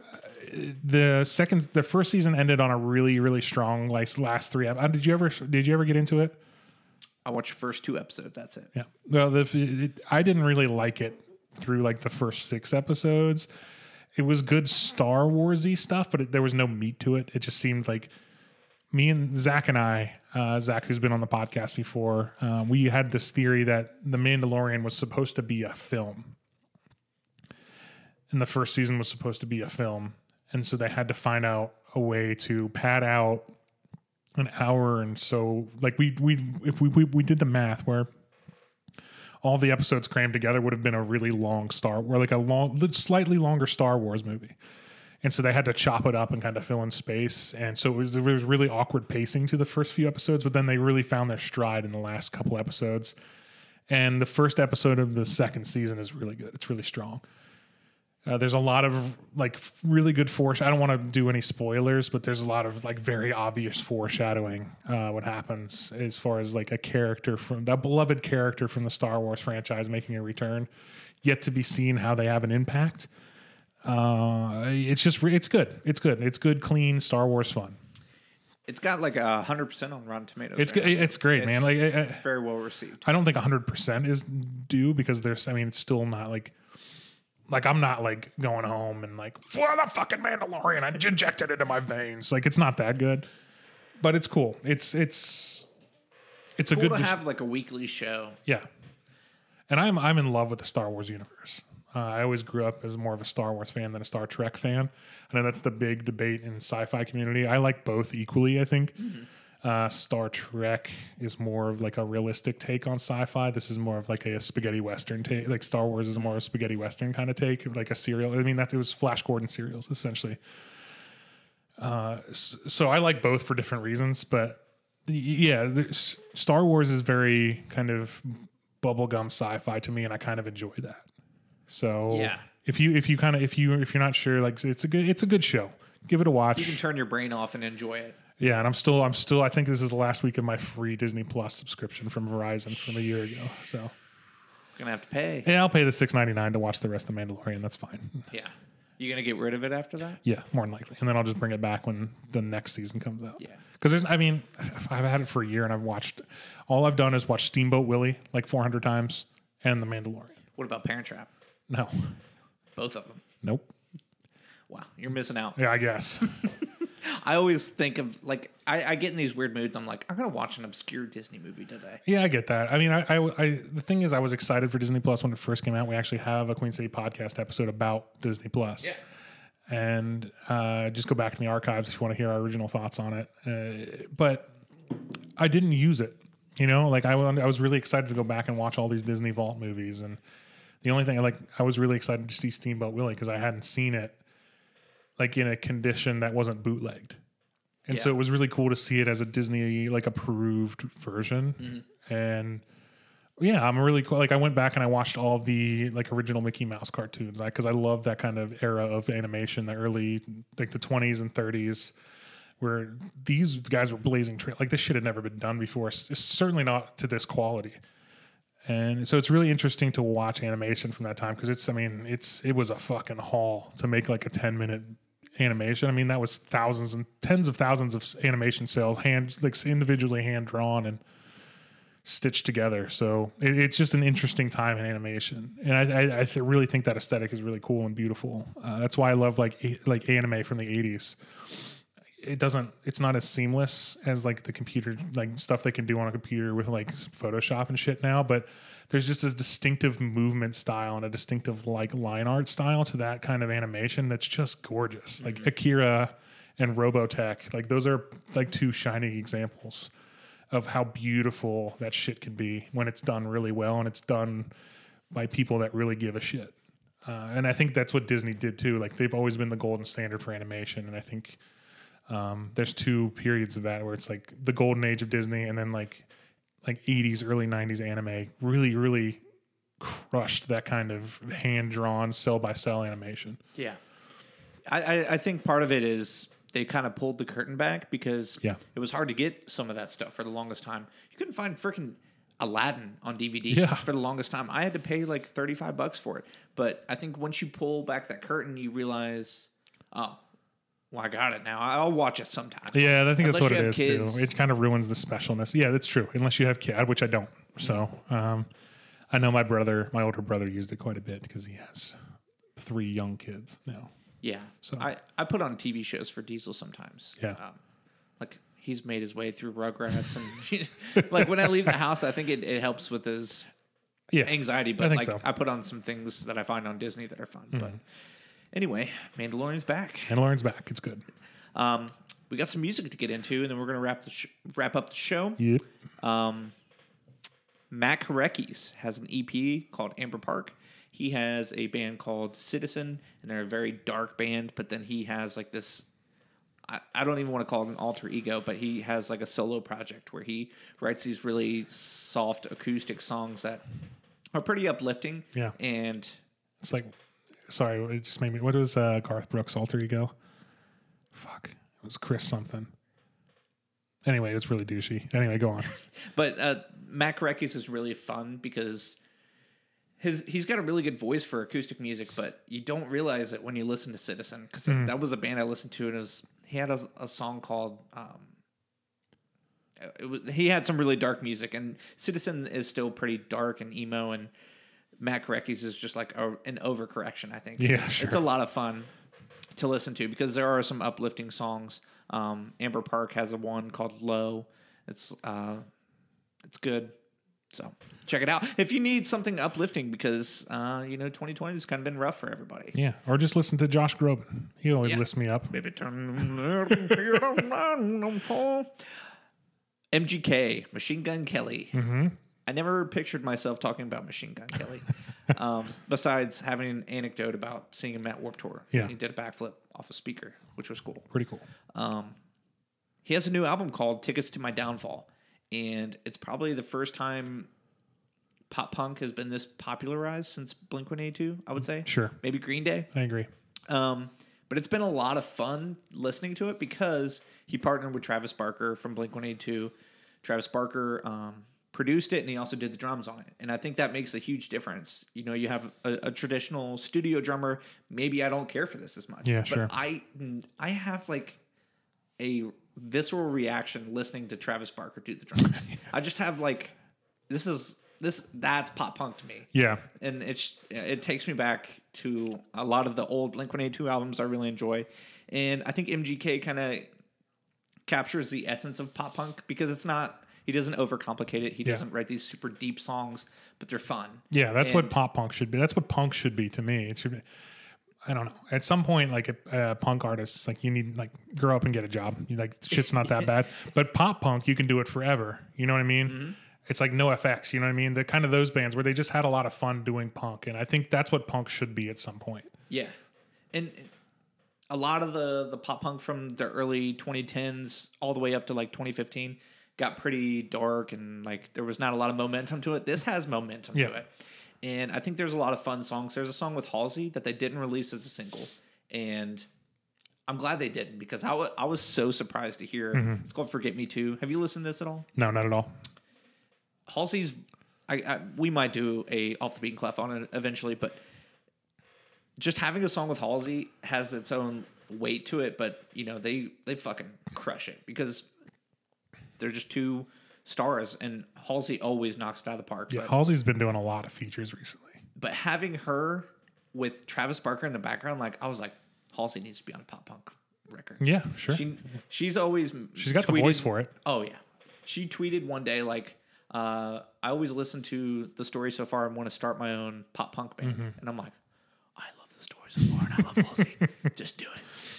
The first season ended on a really, really strong last 3 episodes. Did you ever get into it? I watched the first 2 episodes. That's it. Yeah. Well, I didn't really like it through like the first 6 episodes. It was good Star Wars-y stuff, but there was no meat to it. It just seemed like me and Zach and I Zach, who's been on the podcast before, we had this theory that The Mandalorian was supposed to be a film. And the first season was supposed to be a film. And so they had to find out a way to pad out an hour. And so like we did the math where all the episodes crammed together would have been a really long slightly longer Star Wars movie. And so they had to chop it up and kind of fill in space. And so it was really awkward pacing to the first few episodes, but then they really found their stride in the last couple episodes. And the first episode of the second season is really good. It's really strong. There's a lot of like really good I don't want to do any spoilers, but there's a lot of like very obvious foreshadowing what happens as far as like a character from that beloved character from the Star Wars franchise making a return. Yet to be seen how they have an impact. It's good. It's good, clean Star Wars fun. It's got like 100% on Rotten Tomatoes. It's great, man. Like very well received. I don't think 100% is due because it's still not like I'm not like going home and like, for the fucking Mandalorian, I injected it into my veins. Like it's not that good, but it's cool. It's a cool good to have like a weekly show. Yeah. And I'm in love with the Star Wars universe. I always grew up as more of a Star Wars fan than a Star Trek fan. I know that's the big debate in sci-fi community. I like both equally, I think. Mm-hmm. Star Trek is more of like a realistic take on sci-fi. This is more of like a spaghetti western take. Like Star Wars is more of a spaghetti western kind of take, like a serial. I mean, it was Flash Gordon serials essentially. So I like both for different reasons, but yeah, Star Wars is very kind of bubblegum sci-fi to me, and I kind of enjoy that. So yeah, You can turn your brain off and enjoy it. Yeah, and I'm still. I think this is the last week of my free Disney Plus subscription from Verizon from a year ago. So gonna have to pay. Yeah, I'll pay the $6.99 to watch the rest of Mandalorian. That's fine. Yeah, you gonna get rid of it after that? Yeah, more than likely, and then I'll just bring it back when the next season comes out. Yeah, because I've had it for a year, and all I've done is watch Steamboat Willie like 400 times, and The Mandalorian. What about Parent Trap? No, both of them. Nope. Wow, you're missing out. Yeah, I guess. I always think of like I get in these weird moods. I'm like, I'm gonna watch an obscure Disney movie today. Yeah, I get that. I mean, the thing is, I was excited for Disney Plus when it first came out. We actually have a Queen City podcast episode about Disney Plus. Yeah. And just go back in the archives if you want to hear our original thoughts on it. But I didn't use it. Like I was really excited to go back and watch all these Disney Vault movies, and the only thing I was really excited to see Steamboat Willie because I hadn't seen it like in a condition that wasn't bootlegged. And so it was really cool to see it as a Disney like approved version. Mm-hmm. And yeah, I'm really cool. Like I went back and I watched all of the like original Mickey Mouse cartoons because I love that kind of era of animation, the early like the 20s and 30s where these guys were blazing trail. Like this shit had never been done before. It's certainly not to this quality. And so it's really interesting to watch animation from that time because it was a fucking haul to make like a 10-minute animation. I mean, that was thousands and tens of thousands of animation cells, individually hand drawn and stitched together. So it's just an interesting time in animation, and I really think that aesthetic is really cool and beautiful. That's why I love like anime from the 80s. It's not as seamless as like the computer like stuff they can do on a computer with like Photoshop and shit now, but there's just a distinctive movement style and a distinctive like line art style to that kind of animation that's just gorgeous. Like Akira and Robotech, like those are like two shining examples of how beautiful that shit can be when it's done really well and it's done by people that really give a shit. And I think that's what Disney did too. Like they've always been the golden standard for animation, and I think there's two periods of that where it's like the golden age of Disney and then like 80s, early 90s anime really, really crushed that kind of hand-drawn, cell-by-cell animation. Yeah. I think part of it is they kind of pulled the curtain back because it was hard to get some of that stuff for the longest time. You couldn't find freaking Aladdin on DVD for the longest time. I had to pay like $35 for it. But I think once you pull back that curtain, you realize, oh, well, I got it now. I'll watch it sometime. Yeah, I think Unless that's what it is kids. too. It kind of ruins the specialness. Yeah, that's true. Unless you have kids, which I don't. So I know my older brother used it quite a bit because he has 3 young kids now. Yeah. So I put on TV shows for Diesel sometimes. Yeah. Like he's made his way through Rugrats, and like when I leave the house, I think it helps with his anxiety. But like I put on some things that I find on Disney that are fun. But anyway, Mandalorian's back. Mandalorian's back. It's good. We got some music to get into, and then we're gonna wrap up the show. Yep. Mac Reckes has an EP called Amber Park. He has a band called Citizen, and they're a very dark band, but then he has like this, I don't even want to call it an alter ego, but he has like a solo project where he writes these really soft acoustic songs that are pretty uplifting. Yeah. And it's like, sorry, it just made me, what was Garth Brooks' alter ego? Fuck. It was Chris something. Anyway, it's really douchey. Anyway, go on. But Mac Reckes is really fun because he's got a really good voice for acoustic music, but you don't realize it when you listen to Citizen, because that was a band I listened to, and he had a song called he had some really dark music, and Citizen is still pretty dark and emo, and Mac Reckes is just like an overcorrection, I think. Yeah, it's a lot of fun to listen to because there are some uplifting songs. Amber Park has one called Low. It's good. So check it out if you need something uplifting, because 2020 has kind of been rough for everybody. Yeah, or just listen to Josh Groban. He always lifts me up. Baby, MGK, Machine Gun Kelly. Mm-hmm. I never pictured myself talking about Machine Gun Kelly, besides having an anecdote about seeing him at Warped Tour. Yeah, he did a backflip off a speaker, which was cool. Pretty cool. He has a new album called Tickets to My Downfall. And it's probably the first time pop punk has been this popularized since Blink-182, I would say. Sure. Maybe Green Day. I agree. But it's been a lot of fun listening to it because he partnered with Travis Barker from Blink-182. Travis Barker produced it, and he also did the drums on it. And I think that makes a huge difference. You have a traditional studio drummer. Maybe I don't care for this as much. Yeah, but sure. I have like a visceral reaction listening to Travis Barker do the drums. I just have like, that's pop punk to me. Yeah. And it takes me back to a lot of the old Blink-182 albums I really enjoy. And I think MGK kind of captures the essence of pop punk because he doesn't overcomplicate it. He doesn't write these super deep songs, but they're fun. Yeah, that's what pop punk should be. That's what punk should be to me. It should be, I don't know. At some point, like a punk artist, like you need like grow up and get a job. Shit's not that bad. But pop punk, you can do it forever. You know what I mean? Mm-hmm. It's like NoFX. You know what I mean? The kind of those bands where they just had a lot of fun doing punk, and I think that's what punk should be at some point. Yeah, and a lot of the pop punk from the early 2010s all the way up to like 2015 got pretty dark, and like there was not a lot of momentum to it. This has momentum to it. And I think there's a lot of fun songs. There's a song with Halsey that they didn't release as a single. And I'm glad they didn't because I was so surprised to hear. Mm-hmm. It's called Forget Me Too. Have you listened to this at all? No, not at all. Halsey's, we might do a Off the Beaten Clef on it eventually, but just having a song with Halsey has its own weight to it. But, they fucking crush it because they're just two stars, and Halsey always knocks it out of the park. Yeah, Halsey's been doing a lot of features recently. But having her with Travis Barker in the background, like I was like, Halsey needs to be on a pop punk record. Yeah, sure. She's got the voice for it. Oh yeah, she tweeted one day like, I always listen to The Story So Far and want to start my own pop punk band, and I'm like, I love The Story So Far and I love Halsey. Just do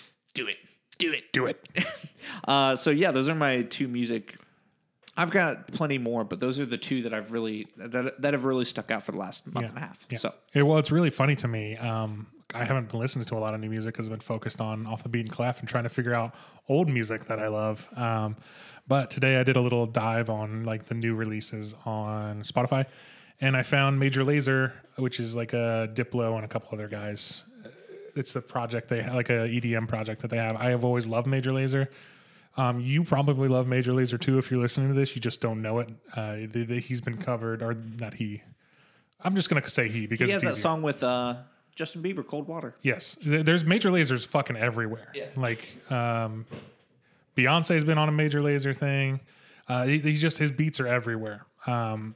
it. So yeah, those are my two music. I've got plenty more, but those are the two that I've really that have really stuck out for the last month and a half. Yeah. So, it's really funny to me. I haven't been listening to a lot of new music because I've been focused on Off the Beaten Clef and trying to figure out old music that I love. But today I did a little dive on like the new releases on Spotify, and I found Major Lazer, which is like a Diplo and a couple other guys. It's a project they have, like a EDM project that they have. I have always loved Major Lazer. You probably love Major Lazer too if you're listening to this. You just don't know it. He's been covered, or not he. I'm just going to say he because he has that song with Justin Bieber, Cold Water. Yes. There's Major Lazer's fucking everywhere. Yeah. Like Beyonce's been on a Major Lazer thing. His beats are everywhere. And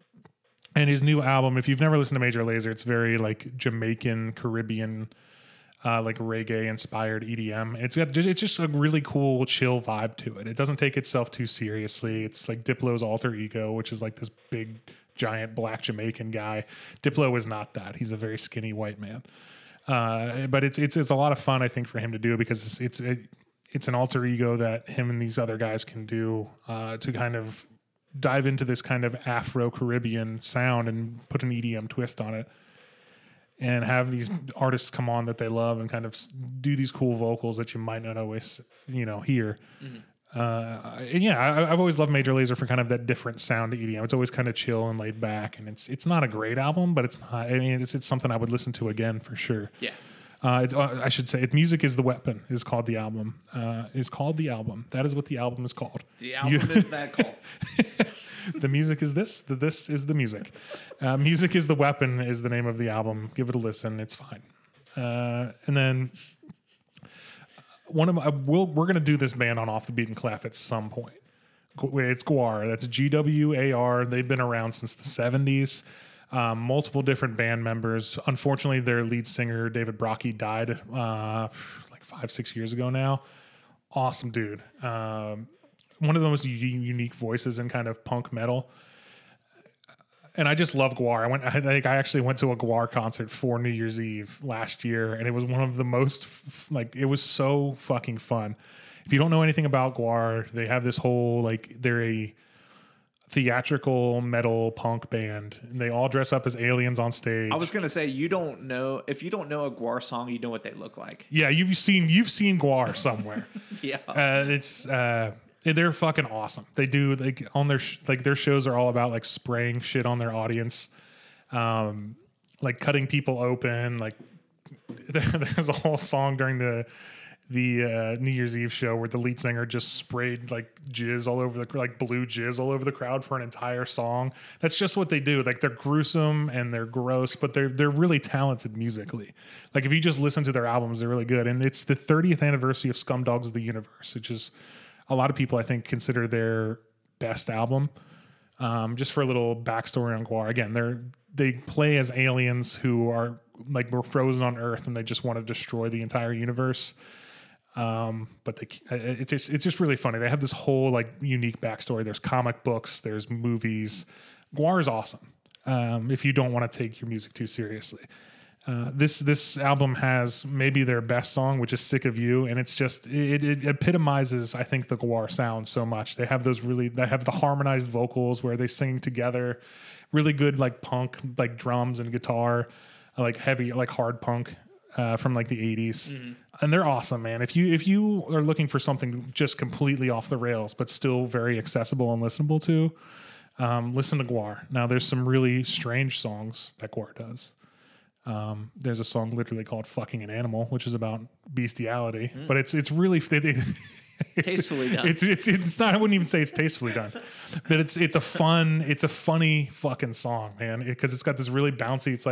his new album, if you've never listened to Major Lazer, it's very like Jamaican, Caribbean like reggae inspired EDM. It's just a really cool, chill vibe to it. It doesn't take itself too seriously. It's like Diplo's alter ego, which is like this big, giant black Jamaican guy. Diplo is not that. He's a very skinny white man. But it's a lot of fun, I think, for him to do because it's an alter ego that him and these other guys can do to kind of dive into this kind of Afro-Caribbean sound and put an EDM twist on it. And have these artists come on that they love and kind of do these cool vocals that you might not always, hear. Mm-hmm. And yeah, I've always loved Major Lazer for kind of that different sound to EDM. It's always kind of chill and laid back, and it's not a great album, but it's something I would listen to again for sure. Yeah. I should say, Music is the Weapon is called the album. Is called the album. That is what the album is called. The album is that called. The music is this. This is the music. Music is the Weapon is the name of the album. Give it a listen. It's fine. And then we're going to do this band on Off the Beaten Clef at some point. It's GWAR. That's GWAR. They've been around since the 70s. Multiple different band members. Unfortunately, their lead singer, David Brockie, died like 5-6 years ago now. Awesome dude. One of the most unique voices in kind of punk metal. And I just love GWAR. I actually went to a GWAR concert for New Year's Eve last year, and it was one of the most, it was so fucking fun. If you don't know anything about GWAR, they have this whole, they're a theatrical metal punk band, and they all dress up as aliens on stage. I was gonna say, if you don't know a GWAR song, you know what they look like. Yeah, you've seen GWAR somewhere. Yeah, they're fucking awesome. They do on their their shows are all about spraying shit on their audience, cutting people open. There's a whole song during the New Year's Eve show where the lead singer just sprayed jizz all over blue jizz all over the crowd for an entire song. That's just what they do. They're gruesome and they're gross, but they're really talented musically. If you just listen to their albums, they're really good. And it's the 30th anniversary of Scum Dogs of the Universe, which is a lot of people I think consider their best album. Just for a little backstory on GWAR, again, they play as aliens who are were frozen on Earth and they just want to destroy the entire universe. But it's just really funny. They have this whole unique backstory. There's comic books, there's movies. GWAR is awesome. If you don't want to take your music too seriously, this album has maybe their best song, which is "Sick of You," and it's just it epitomizes, I think, the GWAR sound so much. They have the harmonized vocals where they sing together, really good punk drums and guitar, heavy hard punk. From the 80s. Mm-hmm. And they're awesome, man. If you are looking for something just completely off the rails but still very accessible and listenable to, listen to GWAR. Now there's some really strange songs that GWAR does. There's a song literally called "Fucking an Animal," which is about bestiality, but it's really tastefully done. It's not. I wouldn't even say it's tastefully done, but it's a funny fucking song, man, because it's got this really bouncy. It's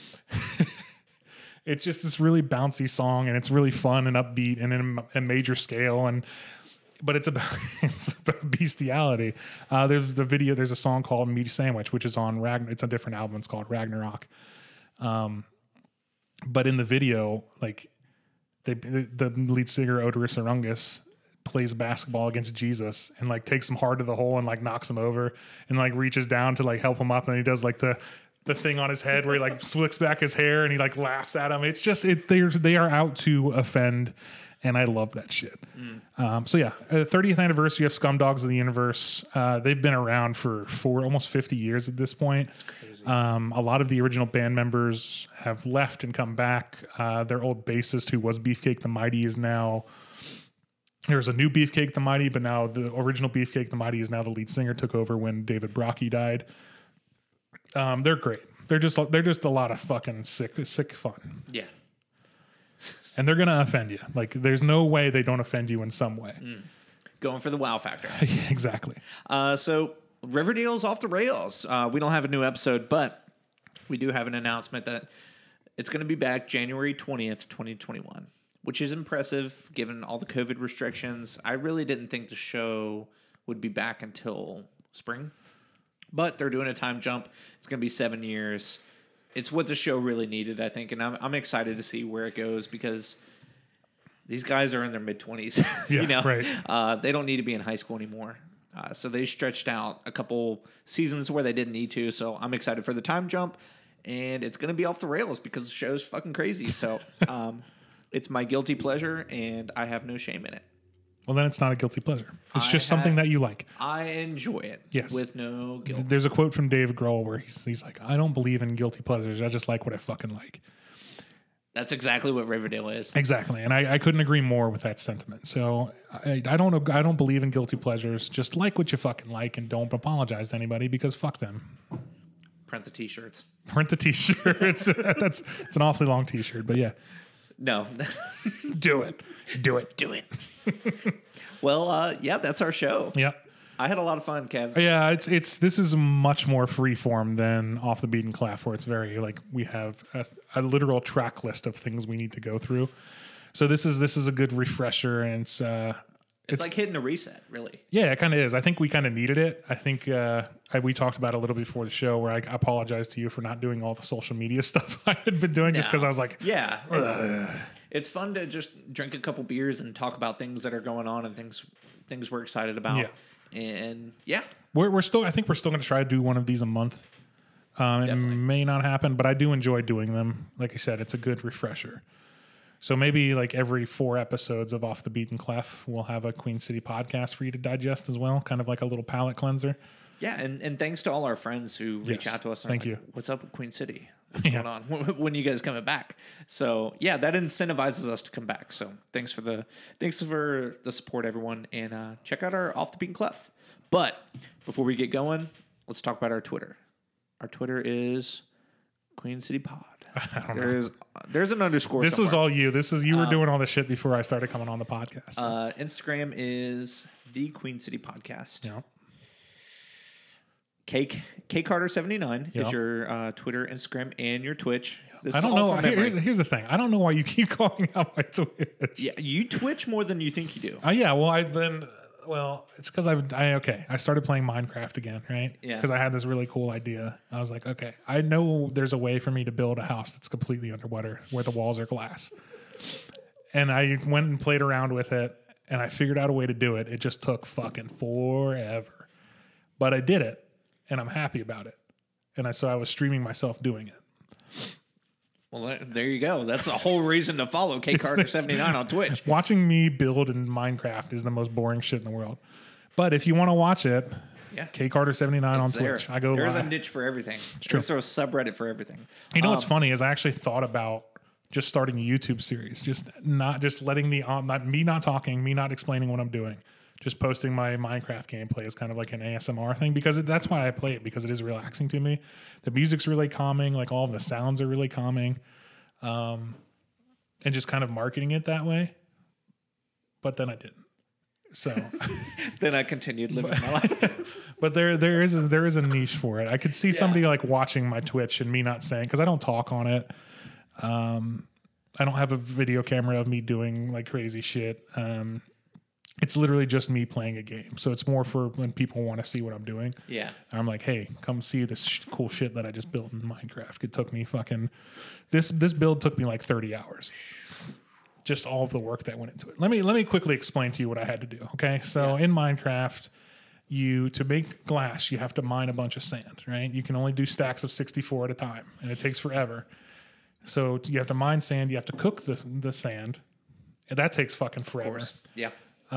it's just this really bouncy song, and it's really fun and upbeat and in a major scale. But it's about bestiality. There's a song called "Meat Sandwich," which is on Ragnarok. It's a different album. It's called Ragnarok. But in the video, the lead singer Oderus Urungus plays basketball against Jesus and takes him hard to the hole and knocks him over and reaches down to help him up, and he does the thing on his head where he slicks back his hair and he laughs at him. It's just they are out to offend, and I love that shit. So yeah, 30th anniversary of Scum Dogs of the Universe. They've been around for almost 50 years at this point. That's crazy. A lot of the original band members have left and come back. Their old bassist, who was Beefcake the Mighty, is now. There's a new Beefcake the Mighty, but now the original Beefcake the Mighty is now the lead singer. Took over when David Brockie died. They're great. They're just a lot of fucking sick fun. Yeah. And they're gonna offend you. There's no way they don't offend you in some way. Going for the wow factor. Exactly. So Riverdale's off the rails. We don't have a new episode, but we do have an announcement that it's going to be back January 20th, 2021, which is impressive given all the COVID restrictions. I really didn't think the show would be back until spring. But they're doing a time jump. It's going to be 7 years. it's what the show really needed, I think, and I'm excited to see where it goes because these guys are in their mid-20s. Yeah, right. They don't need to be in high school anymore. So they stretched out a couple seasons where they didn't need to. So I'm excited for the time jump, and it's going to be off the rails because the show's fucking crazy. So it's my guilty pleasure, and I have no shame in it. Well, then it's not a guilty pleasure. It's just something that you like. I enjoy it. Yes. With no guilt. There's a quote from Dave Grohl where he's like, I don't believe in guilty pleasures. I just like what I fucking like. That's exactly what Riverdale is. Exactly. And I couldn't agree more with that sentiment. So I don't believe in guilty pleasures. Just like what you fucking like and don't apologize to anybody because fuck them. Print the t-shirts. Print the t-shirts. It's an awfully long t-shirt, but yeah. No. Do it. Well, yeah, that's our show. Yeah. I had a lot of fun, Kev. Yeah, this is much more free form than Off the Beaten Clef, where it's very like we have a literal track list of things we need to go through. So this is a good refresher, and it's like hitting a reset, really. Yeah, it kind of is. I think we kind of needed it. I think we talked about it a little before the show where I apologized to you for not doing all the social media stuff I had been doing just because I was like, yeah, it's fun to just drink a couple beers and talk about things that are going on and things we're excited about. Yeah. And yeah, we're still. I think we're still going to try to do one of these a month. It may not happen, but I do enjoy doing them. Like I said, it's a good refresher. So maybe like every 4 episodes of Off the Beaten Clef, we'll have a Queen City podcast for you to digest as well, kind of like a little palate cleanser. Yeah, and thanks to all our friends who reach out to us. And Thank you. What's up with Queen City? What's going on? When you guys coming back? So yeah, that incentivizes us to come back. So thanks for the support, everyone, and check out our Off the Beaten Clef. But before we get going, let's talk about our Twitter. Our Twitter is Queen City Pod. There's an underscore. This somewhere. was all you. You were doing all the shit before I started coming on the podcast. Instagram is the Queen City Podcast. Yeah. K Carter 79 is your Twitter, Instagram, and your Twitch. I don't know. Here's the thing. I don't know why you keep calling out my Twitch. Yeah, you Twitch more than you think you do. Yeah. Well, it's because I started playing Minecraft again, right? Yeah. Because I had this really cool idea. I was like, okay, I know there's a way for me to build a house that's completely underwater where the walls are glass. And I went and played around with it, and I figured out a way to do it. It just took fucking forever. But I did it, and I'm happy about it. And so I was streaming myself doing it. Well, there you go. That's a whole reason to follow K Carter 79 on Twitch. Watching me build in Minecraft is the most boring shit in the world. But if you want to watch it, K Carter 79 on Twitch. There's a niche for everything. There's a subreddit for everything. You know what's funny is I actually thought about just starting a YouTube series, just letting me not talking, me not explaining what I'm doing, just posting my Minecraft gameplay as kind of like an ASMR thing because that's why I play it, because it is relaxing to me. The music's really calming, like all of the sounds are really calming, and just kind of marketing it that way. But then I didn't. So then I continued living my life. But there is a niche for it. I could see somebody like watching my Twitch and me not saying, because I don't talk on it. I don't have a video camera of me doing like crazy shit. It's literally just me playing a game. So it's more for when people want to see what I'm doing. Yeah. I'm like, hey, come see this cool shit that I just built in Minecraft. It took me this build took me like 30 hours. Just all of the work that went into it. Let me quickly explain to you what I had to do. Okay. So in Minecraft, to make glass, you have to mine a bunch of sand, right? You can only do stacks of 64 at a time, and it takes forever. So you have to mine sand. You have to cook the sand. And that takes fucking forever. Of course. Yeah.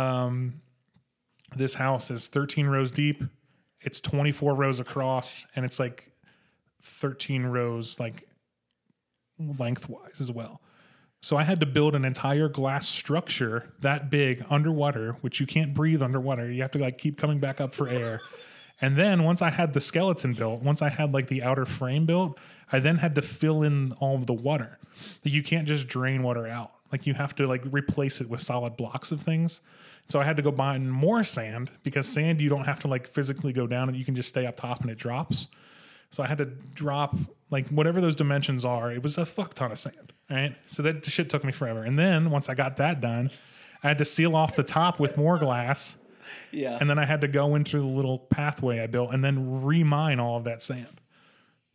This house is 13 rows deep. It's 24 rows across, and it's like 13 rows like lengthwise as well. So I had to build an entire glass structure that big underwater, which you can't breathe underwater. You have to like keep coming back up for air. And then once I had the skeleton built, once I had like the outer frame built, I then had to fill in all of the water. You can't just drain water out. Like you have to like replace it with solid blocks of things. So I had to go buy more sand, because sand you don't have to like physically go down and you can just stay up top and it drops. So I had to drop like whatever those dimensions are. It was a fuck ton of sand, right? So that shit took me forever. And then once I got that done, I had to seal off the top with more glass. Yeah. And then I had to go into the little pathway I built and then remine all of that sand.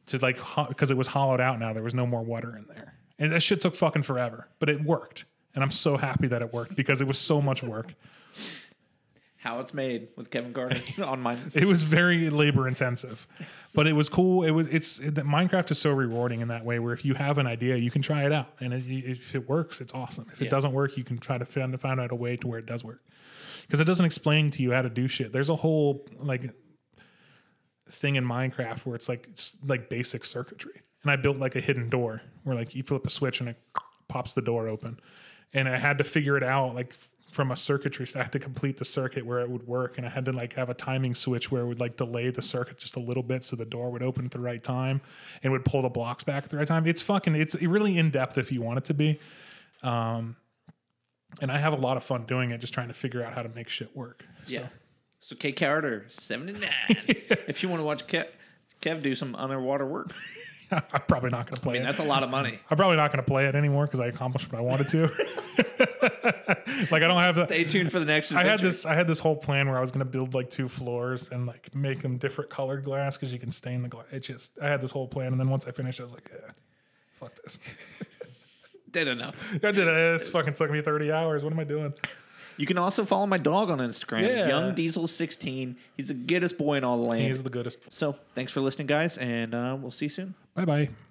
to like, because it was hollowed out now. There was no more water in there. And that shit took fucking forever, but it worked. And I'm so happy that it worked because it was so much work. How It's Made with Kevin Carter on mine. It was very labor intensive, but it was cool. Minecraft is so rewarding in that way where if you have an idea, you can try it out. And if it works, it's awesome. If it doesn't work, you can try to find out a way to where it does work. Because it doesn't explain to you how to do shit. There's a whole like thing in Minecraft where it's like basic circuitry. And I built like a hidden door where like you flip a switch and it pops the door open. And I had to figure it out like from a circuitry. So I had to complete the circuit where it would work. And I had to like have a timing switch where it would like delay the circuit just a little bit so the door would open at the right time and would pull the blocks back at the right time. It's really in depth if you want it to be. And I have a lot of fun doing it, just trying to figure out how to make shit work. So. Yeah. So K Carter, 79. If you want to watch Kev do some underwater work. I'm probably not going to play it. That's a lot of money. I'm probably not going to play it anymore because I accomplished what I wanted to. Like I don't have Stay tuned for the next adventure. I had this whole plan where I was going to build like 2 floors and like make them different colored glass because you can stain the glass. I had this whole plan, and then once I finished, I was like, yeah, fuck this. Did enough. I did it. This fucking took me 30 hours. What am I doing? You can also follow my dog on Instagram, Yeah. Young Diesel 16. He's the goodest boy in all the land. He's the goodest. So thanks for listening, guys, and we'll see you soon. Bye-bye.